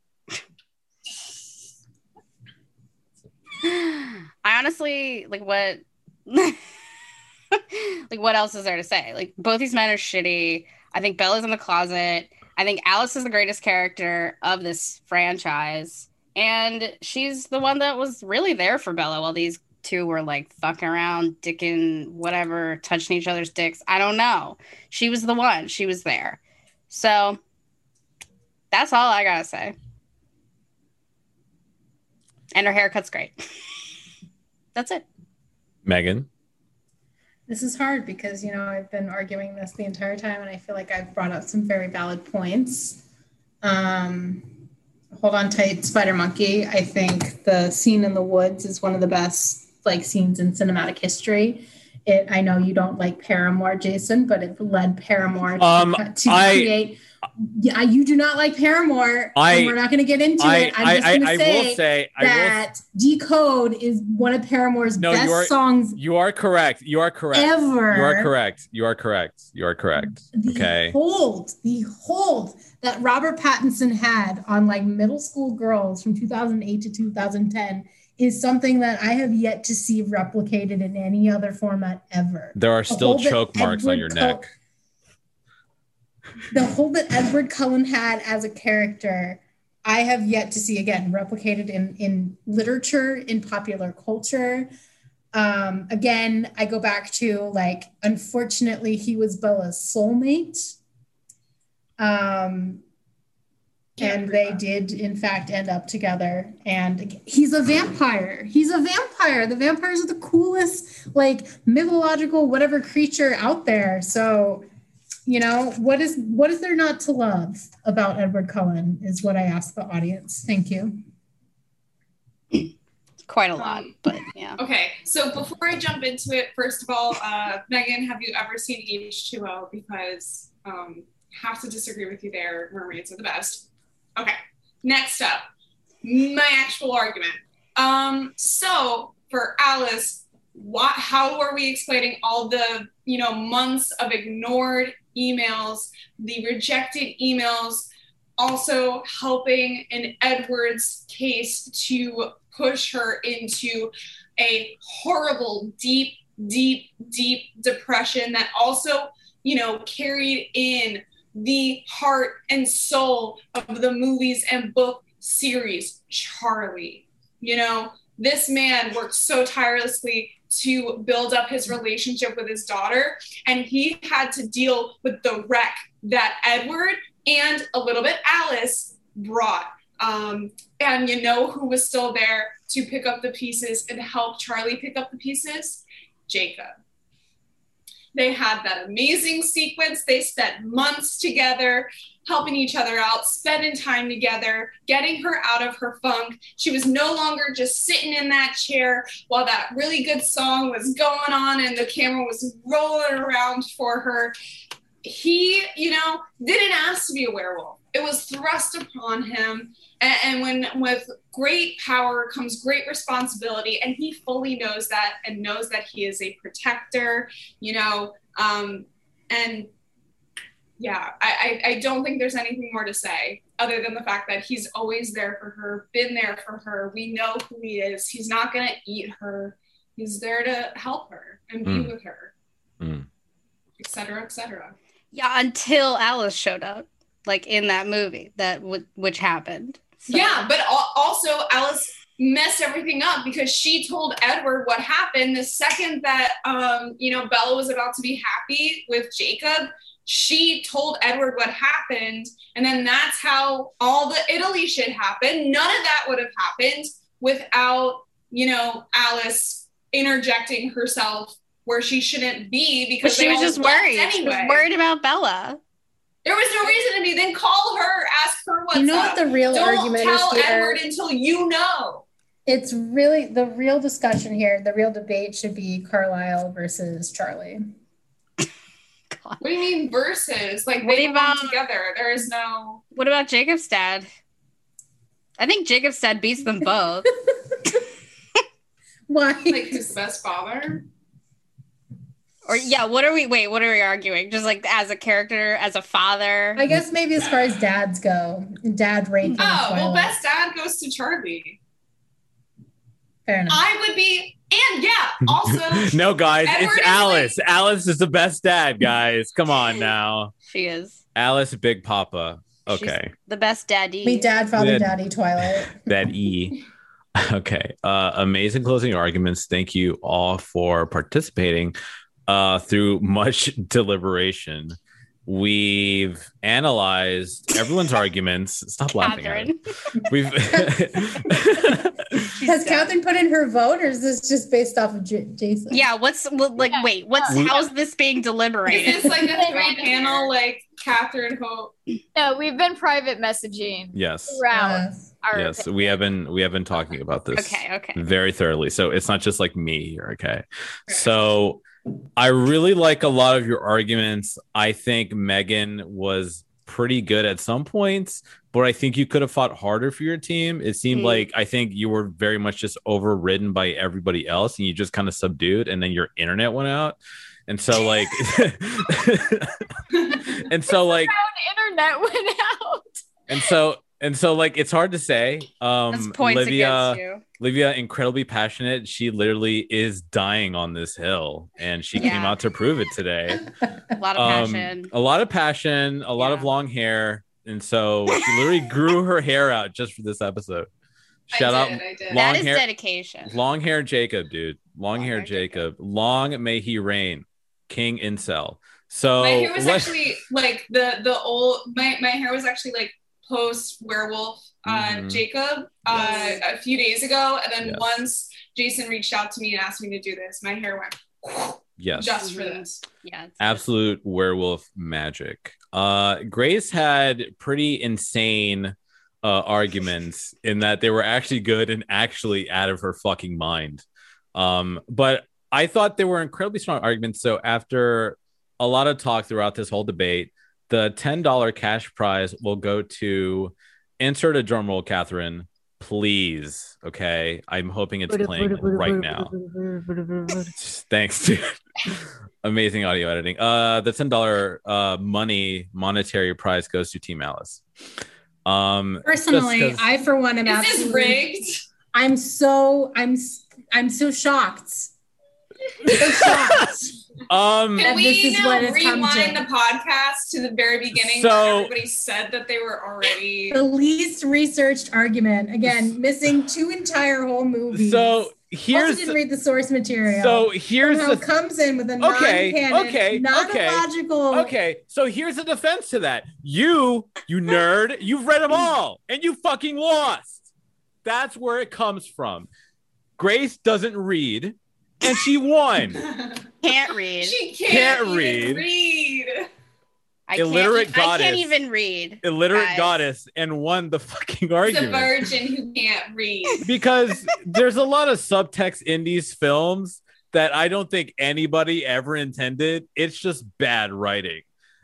I honestly like what like what else is there to say? Like both these men are shitty. I think Bella's in the closet. I think Alice is the greatest character of this franchise. And she's the one that was really there for Bella while these two were like fucking around, dicking, whatever, touching each other's dicks. I don't know. She was the one. She was there. So that's all I gotta say. And her haircut's great. That's it. Megan. This is hard because, you know, I've been arguing this the entire time and I feel like I've brought up some very valid points. Um, hold on tight, Spider Monkey. I think the scene in the woods is one of the best like scenes in cinematic history. It, I know you don't like Paramore, Jason, but it led Paramore to, Um, to I- create. Yeah, you do not like Paramore. I- and we're not going to get into I it. I'm I just I, going to I say will say I will that Decode is one of Paramore's No, best you are- songs you are correct. You are correct. ever. You are correct. You are correct. You are correct. The Okay. hold, the hold that Robert Pattinson had on like middle school girls from two thousand eight to two thousand ten is something that I have yet to see replicated in any other format ever. There are The still hold that choke marks on Edward your Cul- neck. The hold that Edward Cullen had as a character, I have yet to see again replicated in in literature, in popular culture. Um, again, I go back to like, unfortunately, he was Bella's soulmate. Um, and they did, in fact, end up together. And he's a vampire. He's a vampire. The vampires are the coolest, like mythological, whatever creature out there. So, you know, what is what is there not to love about Edward Cullen is what I ask the audience. Thank you. Quite a lot, Um, but yeah. Okay, so before I jump into it, first of all, uh, Megan, have you ever seen H two O? Because um, have to disagree with you there. Mermaids are the best. Okay, next up, my actual argument. Um, so for Alice, what? How are we explaining all the you know months of ignored emails, the rejected emails, also helping in Edward's case to push her into a horrible, deep, deep, deep depression that also, you know, carried in the heart and soul of the movies and book series, Charlie. You know, this man worked so tirelessly to build up his relationship with his daughter, and he had to deal with the wreck that Edward and a little bit Alice brought. Um, and you know who was still there to pick up the pieces and help Charlie pick up the pieces? Jacob. They had that amazing sequence. They spent months together, helping each other out, spending time together, getting her out of her funk. She was no longer just sitting in that chair while that really good song was going on and the camera was rolling around for her. he, you know, didn't ask to be a werewolf. It was thrust upon him. And, and when with great power comes great responsibility, and he fully knows that and knows that he is a protector, you know, um, and yeah, I, I, I don't think there's anything more to say other than the fact that he's always there for her, been there for her. We know who he is. He's not going to eat her. He's there to help her and be Mm. with her, Mm. et cetera, et cetera. Yeah, until Alice showed up, like in that movie, that w- which happened. So- Yeah, but al- also Alice messed everything up because she told Edward what happened the second that, um, you know, Bella was about to be happy with Jacob. She told Edward what happened, and then that's how all the Italy shit happened. None of that would have happened without, you know, Alice interjecting herself where she shouldn't be, But because she they was all just left worried. anyway. She was worried about Bella. There was no reason to be. Then call her, ask her what's You know up. what the real Don't argument tell is here? Edward until you know. It's really the real discussion here. The real debate should be Carlisle versus Charlie. What do you mean versus? Like, What they belong about- together. There is no. What about Jacob's dad? I think Jacob's dad beats them both. Why? Like, who's the best father? Or yeah, what are we? Wait, what are we arguing? Just like as a character, as a father. I guess maybe as far as dads go, dad ranking. Oh, well, Twilight. best dad goes to Charlie. Fair enough. I would be, and yeah, also. No, guys, Edward it's is Alice. Alice is the best dad, guys. Come on now. She is Alice, Big Papa. Okay. She's the best daddy. Me, dad, father, Yeah. daddy, Twilight. That E. Okay. Uh, amazing closing arguments. Thank you all for participating uh, through much deliberation. We've analyzed everyone's arguments. Stop laughing at it. Catherine. We've She's Has done. Catherine put in her vote, or is this just based off of J- Jason? Yeah, what's well, like? Yeah. Wait, what's We- how's this being Is deliberated? this like a three panel, like Catherine Hope? No, we've been private messaging yes. throughout Yes. our Yes, we have been we have been talking about this Okay, okay. very thoroughly. So it's not just like me here, okay? So I really like a lot of your arguments. I think Megan was pretty good at some points, but I think you could have fought harder for your team. It seemed Hmm. like I think you were very much just overridden by everybody else, and you just kind of subdued, and then your internet went out. And so like and so like Our internet went out. and so and so like it's hard to say. That's Um points Livia against you. Livia, incredibly passionate. She literally is dying on this hill, and she came Yeah. out to prove it today. A lot of Um, passion. a lot of passion, a lot of Yeah. long hair, and so she literally grew her hair out just for this episode. Shout I out, did, I did. long That is hair- dedication. long hair Jacob, dude. Long, Long hair hair Jacob. Long may he reign, King Incel. So My hair was let- actually like the the old. My my hair was actually like post werewolf uh, Mhm. Jacob uh, Yes. a few days ago, and then Yes. once Jason reached out to me and asked me to do this, my hair went yes, just for Mhm. this. Yeah. it's- absolute werewolf magic. Uh, Grace had pretty insane uh, arguments in that they were actually good and actually out of her fucking mind. Um, but I thought they were incredibly strong arguments. So after a lot of talk throughout this whole debate, the ten dollars cash prize will go to insert a drum roll, Catherine, please. Okay. I'm hoping it's playing right now. Thanks, dude. Amazing audio editing. Uh, the ten dollars uh money monetary prize goes to Team Alice. Um, Personally, just 'cause- I for one am Is this absolutely. rigged? I'm so I'm s- I'm so shocked. So shocked. um, Can And we this is now what it's come rewind to. the podcast to the very beginning So- where everybody said that they were already? The least researched argument. Again, missing two entire whole movies. so also here's didn't read the source material. so here's Somehow the comes in with a Okay, non-canon, okay, okay, non-logical. okay. So here's the defense to that. You, you nerd, you've read them all, and you fucking lost. That's where it comes from. Grace doesn't read, and she won. Can't read. She can't, Can't even read. read. I illiterate can't, I goddess. can't even read. Illiterate Guys. goddess and won the fucking It's a argument. virgin who can't read. Because there's a lot of subtext in these films that I don't think anybody ever intended. It's just bad writing.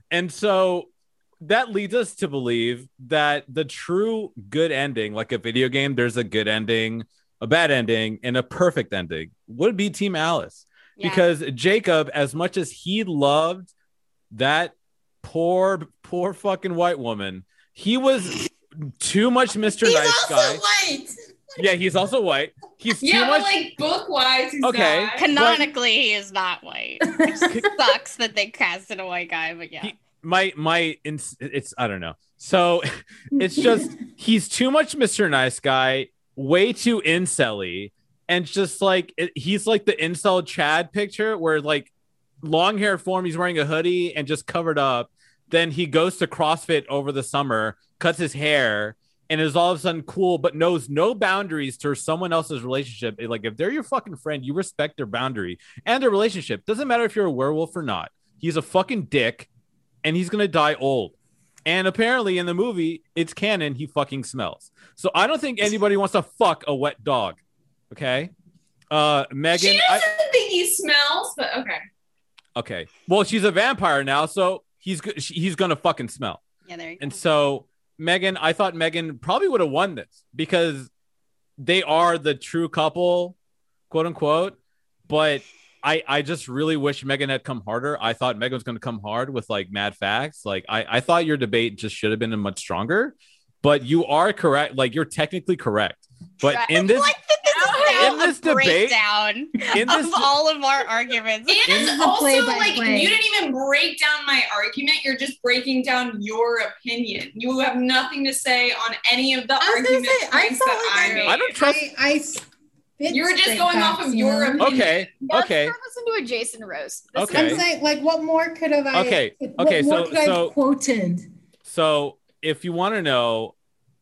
and so that leads us to believe that the true good ending, like a video game, there's a good ending, a bad ending, and a perfect ending, would be Team Alice. Yeah. Because Jacob, as much as he loved that poor, poor fucking white woman, he was too much Mister He's Nice also Guy. white. Yeah, he's also white. He's Yeah, too but much. like book wise, he's Okay. not. Canonically, he is not white. It sucks that they casted a white guy, but yeah. He- my my it's, it's I don't know. So it's just he's too much Mister Nice Guy, way too incel-y, and just like it, he's like the incel Chad picture where like long hair form, he's wearing a hoodie and just covered up. Then he goes to CrossFit over the summer, cuts his hair, and is all of a sudden cool, but knows no boundaries to someone else's relationship. Like if they're your fucking friend, you respect their boundary and their relationship. Doesn't matter if you're a werewolf or not. He's a fucking dick. And he's gonna die old. And apparently in the movie, it's canon, he fucking smells. So I don't think anybody wants to fuck a wet dog. Okay. Uh Megan. She I, doesn't think he smells, but okay. okay. Well, she's a vampire now, so he's go- she- he's gonna fucking smell. Yeah, there you go. And so Megan, I thought Megan probably would have won this because they are the true couple, quote unquote. But I, I just really wish Megan had come harder. I thought Megan was going to come hard with like mad facts. Like I, I thought your debate just should have been much stronger, but you are correct. Like you're technically correct. But Right. in this, like that this is now in this a debate- breakdown in of this, all of our arguments. And is a also, play-by-play. like, you didn't even break down my argument. You're just breaking down your opinion. You have nothing to say on any of the I was gonna argument say, I points felt that like I I- made. I don't trust. I, I spit You were just straight going off facts, of you your know? opinion. Okay. Yeah, let's Okay. turn this into a Jason roast. This is- Okay. I'm saying, like, what more could have I? Okay, What okay, more so- could I so- have quoted? So if you want to know,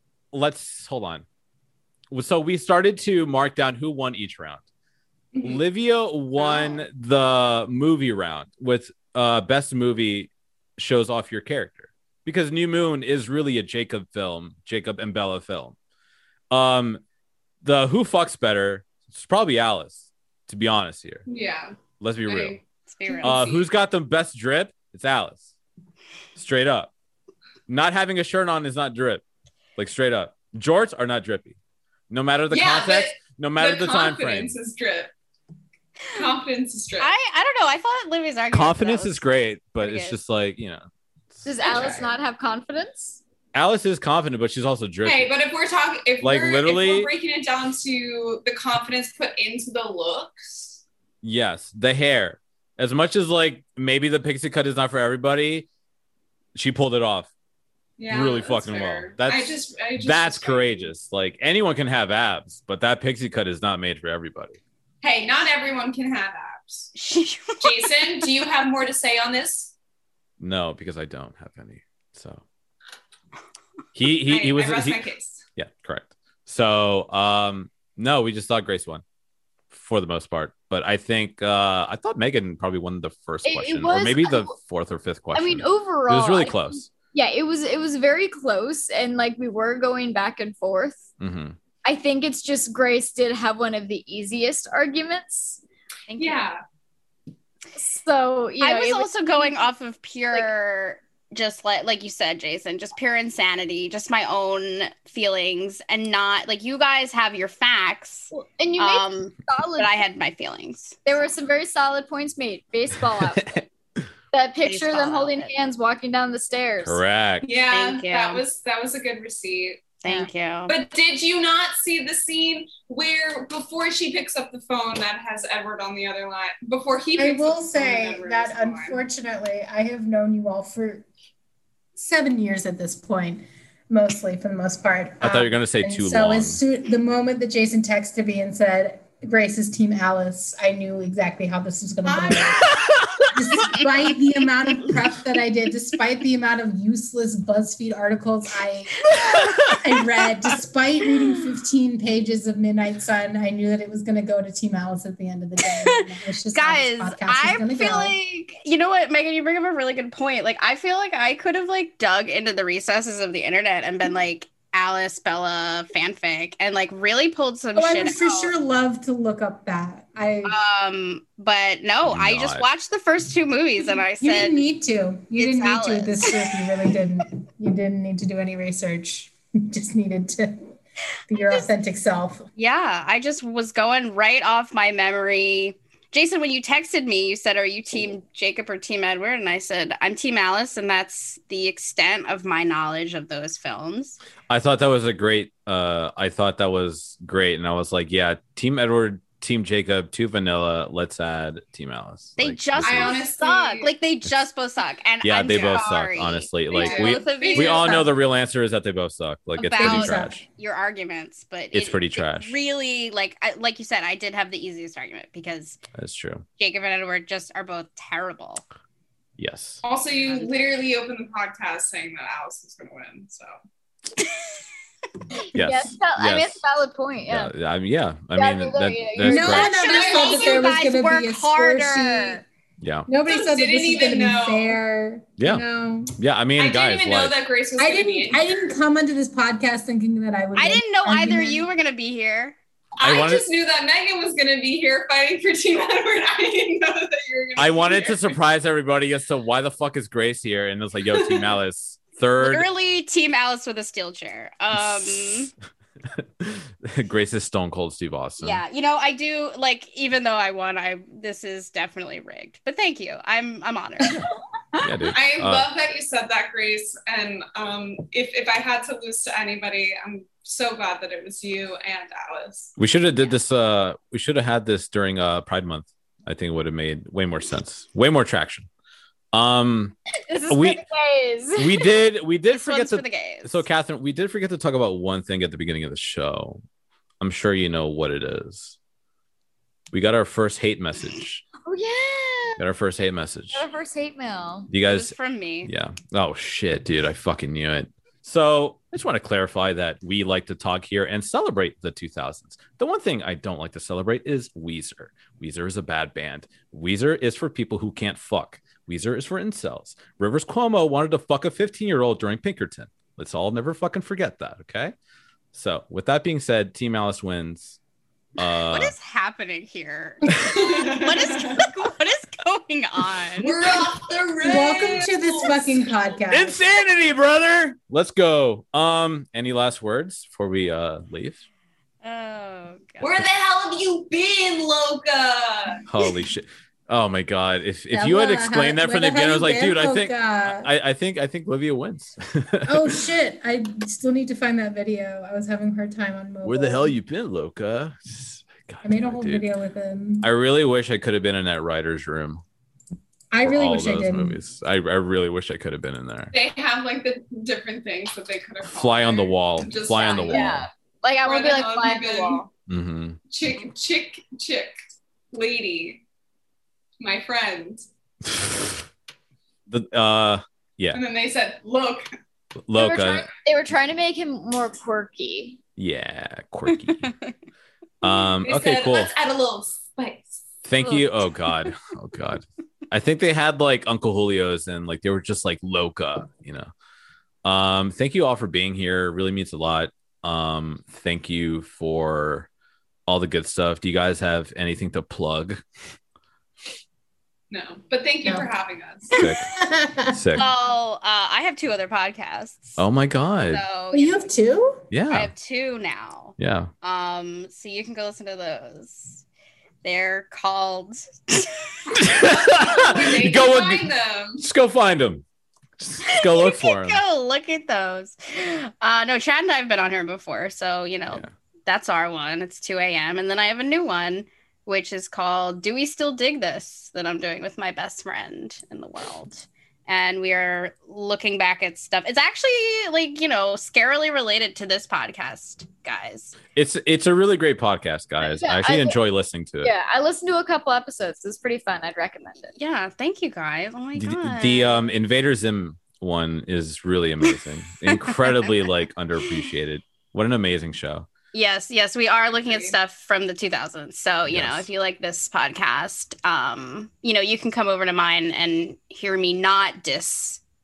let's hold on. So we started to mark down who won each round. Mhm. Livia won Oh. the movie round with uh best movie shows off your character because New Moon is really a Jacob film, Jacob and Bella film. Um, the who fucks better? It's probably Alice. To be honest here, Yeah. let's be real. I- Let's be real. Uh, who's got the best drip? It's Alice. Straight up. Not having a shirt on is not drip. Like straight up. Jorts are not drippy. No matter the Yeah, context, no matter the, time frame. confidence is drip. Confidence is drip. I, I don't know. I thought Livy's argument. Confidence that is was- great, but pretty it's good. just like, you know. Does I Alice tried. not have confidence? Alice is confident, but she's also drippy. Hey, but if we're talking, if Like, we're, literally- if we're breaking it down to the confidence put into the looks, Yes, the hair. As much as like maybe the pixie cut is not for everybody, she pulled it off. yeah, Really that's fucking fair. well. That's- I just, I just That's respect you. courageous. Like anyone can have abs, but that pixie cut is not made for everybody. Hey, not everyone can have abs. Jason, do you have more to say on this? No, because I don't have any. So he he, I, he was I rest he- my case. yeah, correct. So um no, we just thought Grace won for the most part. But I think uh I thought Megan probably won the first It- it question, or was- maybe the fourth or fifth question. I mean, it overall, was really I- close. yeah, it was. It was very close, and like we were going back and forth. hmm I think it's just Grace did have one of the easiest arguments. Thank you. Yeah. So you know, I was it also going off of pure, just like like you said, Jason, just pure insanity, just my own feelings, and not like you guys have your facts, and you made um, solid. but I had my feelings. There were some very solid points made. Baseball outfit. That picture of them Baseball holding outfit. hands walking down the stairs. Correct. Yeah, Thank you. that was that was a good receipt. Thank you. But did you not see the scene where before she picks up the phone that has Edward on the other line? Before he I picks will up the phone say and Edward that is on the line. unfortunately, I have known you all for seven years at this point, mostly for the most part. I thought you were Um, going to say and too so long. as soon the moment that Jason texted me and said Grace's team Alice, I knew exactly how this was going to go. Despite the amount of prep that I did, despite the amount of useless BuzzFeed articles I I read, despite reading fifteen pages of Midnight Sun, I knew that it was going to go to Team Alice at the end of the day. And it was just how this Guys, podcast was I gonna feel go. like you know what, Megan, you bring up a really good point. Like, I feel like I could have like dug into the recesses of the internet and been like Alice Bella fanfic and like really pulled some Oh, I shit would for out. sure love to look up that. I Um, but no, Do I just not. watched the first two movies and I you said, didn't need to. You it's didn't need to with Alice. this group. You really didn't. You didn't need to do any research. You just needed to be your authentic self. yeah, I just was going right off my memory. Jason, when you texted me, you said, are you team Jacob or team Edward? And I said, I'm team Alice. And that's the extent of my knowledge of those films. I thought that was a great. Uh, I thought that was great, and I was like, yeah, Team Edward, Team Jacob, two Vanilla. Let's add Team Alice. They Like, just this I is- both honestly- suck. Like they just both suck. And yeah, I'm they both sorry. suck. Honestly, Me like too. we Both of we you all know suck. the real answer is that they both suck. Like it's pretty About- trash. your arguments, but It's it- pretty it trash. really, like I, like you said, I did have the easiest argument because That's true. Jacob and Edward just are both terrible. Yes. Also, you literally opened the podcast saying that Alice was going to win. So Yes. Yes, that- I mean, Yes. it's a valid point. Yeah. Yeah. I mean, yeah. I Yeah, mean, no, that, yeah, that's no correct. one ever Should said make that there you was guys going to work be a score harder. sheet. Yeah. Nobody Some said that this didn't was going to even be know. fair. Yeah. You know? Yeah. I mean, I guys, didn't even like, know that Grace was I going to be didn't. in I here. didn't come onto this podcast thinking that I would. I make didn't know either arguments. you were gonna be here. I I, wanted- just knew that Megan was going to be here fighting for Team Edward. I didn't know that you were going to I be wanted here. to surprise everybody as to why the fuck is Grace here, and it's like, yo, Team Alice, third. Literally, Team Alice with a steel chair. Um, Grace is Stone Cold Steve Austin. yeah, you know, I do like. Even though I won, I this is definitely rigged. But thank you. I'm I'm honored. Yeah, dude. I Uh, love that you said that, Grace. And um, if, if I had to lose to anybody, I'm so glad that it was you and Alice. We should have did this. Uh, we should have had this during uh Pride Month. I think it would have made way more sense, way more traction. Um, This is We- for the gays. we did, we did This forget one's to. for the gays. So, Catherine, we did forget to talk about one thing at the beginning of the show. I'm sure you know what it is. We got our first hate message. Oh yeah. Got our first hate message. Our first hate mail. You It was guys, from me. yeah. Oh shit, dude! I fucking knew it. So I just want to clarify that we like to talk here and celebrate the two thousands. The one thing I don't like to celebrate is Weezer. Weezer is a bad band. Weezer is for people who can't fuck. Weezer is for incels. Rivers Cuomo wanted to fuck a fifteen-year-old during Pinkerton. Let's all never fucking forget that, okay? So with that being said, Team Alice wins. Uh, What is happening here? what is what is going on? We're off the rails. Welcome to this fucking podcast. insanity, brother? Let's go. Um, any last words before we uh leave? Oh god. Where the hell have you been, Loca? Holy shit. Oh my god. If if you had Bella, explained how- that from where the beginning, I was hell like, you dude, been, I think Loca? I, I think I think Livia wins. Oh shit! I still need to find that video. I was having a hard time on mobile. Where the hell you been, Loca? God I made damn a it, whole dude. video with him. I really wish I could have been in that writer's room. I for really all wish of I those did. movies. I, I really wish I could have been in there. They have like the different things that they could have Fly on the wall. Just Fly on the fine. wall. Yeah. Like I Where want to the be hell like have fly you on the been? wall. Mm-hmm. Chick, chick, chick, lady, my friend. The uh yeah, And then they said, look, They were, Loca. trying, they were trying to make him more quirky. Yeah, quirky. Um they okay, said, cool. let's add a little spice. Thank you. Oh god. Oh god. I think they had like Uncle Julio's and like they were just like Loca, you know. Um, thank you all for being here. It really means a lot. Um, thank you for all the good stuff. Do you guys have anything to plug? No, but thank you No. for having us. Sick. Sick. Well, uh, I have two other podcasts. Oh my god. So Oh, you have two? I Yeah. have two now. Yeah. Um, so you can go listen to those. They're called Where they You go can look, find them. just go find them. Just go look You for can them. Go look at those. Uh, no, Chad and I have been on here before, so you know Yeah. that's our one. It's two a.m. and then I have a new one, which is called "Do We Still Dig This?" that I'm doing with my best friend in the world, and we are looking back at stuff. It's actually like you know scarily related to this podcast, guys. It's it's a really great podcast, guys. Yeah, I actually I- enjoy listening to it. Yeah, I listened to a couple episodes. It was pretty fun. I'd recommend it. Yeah, thank you guys. Oh my The, god. the um Invader Zim one is really amazing. Incredibly like underappreciated. What an amazing show. Yes, yes, we are looking at Agree. stuff from the two thousands. So, you know, Yes. if you like this podcast, um, you know, you can come over to mine and hear me not diss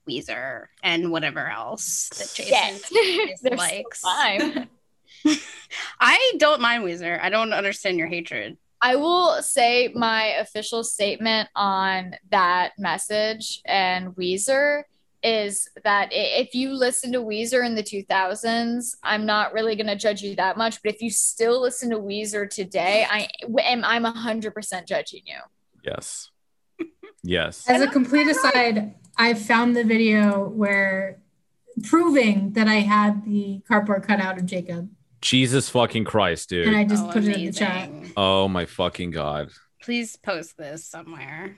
Weezer and whatever else that Jason Yes. They're dislikes. so fine. I don't mind Weezer. I don't understand your hatred. I will say my official statement on that message and Weezer is that if you listen to Weezer in the two thousands, I'm not really going to judge you that much. But if you still listen to Weezer today, I am I'm one hundred percent judging you. Yes. Yes. As a complete aside, I found the video where proving that I had the cardboard cutout of Jacob. Jesus fucking Christ, dude. And I just Oh, put it in the chat. amazing. Oh my fucking God. Please post this somewhere.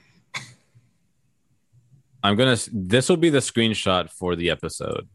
I'm going to, this will be the screenshot for the episode.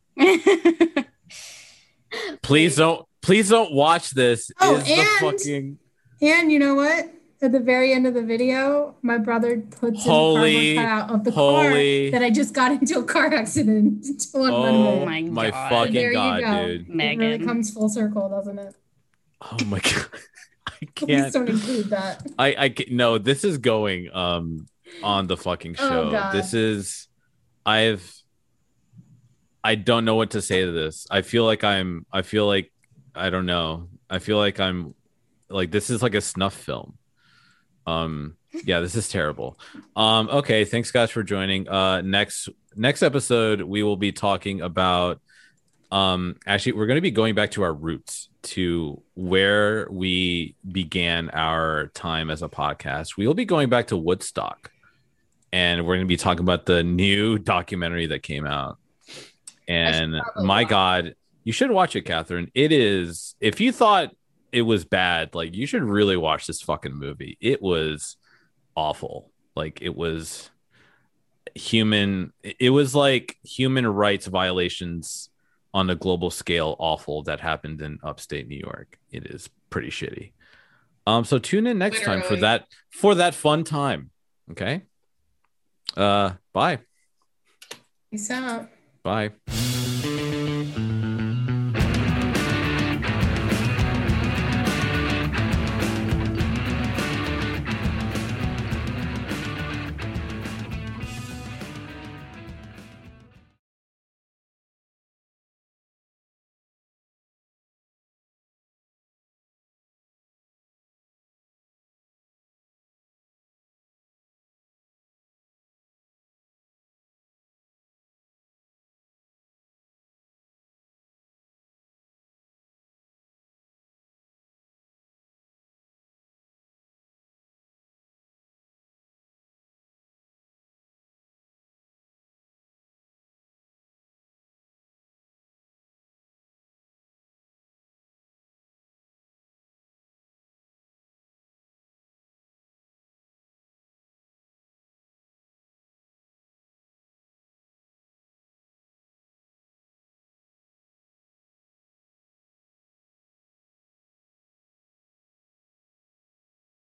Please don't, please don't watch this. Oh, Is the and- fucking And you know what? At the very end of the video, my brother puts Holy- in a cardboard cutout of the holy- car that I just got into a car accident. on Oh Monday. my my God. fucking There you God, go. dude. It really Megan. comes full circle, doesn't it? Oh my God. I Please can't. don't include that. I, I ca- no, this is going um on the fucking Oh, show. God. This is, I've, I don't know what to say to this. I feel like I'm, I feel like, I don't know. I feel like I'm, like, this is like a snuff film. Um, yeah, this is terrible. Um, okay, thanks guys for joining. Uh, next next episode we will be talking about. Um, actually, we're going to be going back to our roots, to where we began our time as a podcast. We will be going back to Woodstock, and we're going to be talking about the new documentary that came out. And probably my watch God, you should watch it, Catherine. It is, if you thought it was bad, like, you should really watch this fucking movie. It was awful. Like, it was human, it was like human rights violations on a global scale awful that happened in upstate New York. It is pretty shitty. Um, so tune in next time for Literally. that for that fun time. Okay. Uh, bye. Peace out. Bye.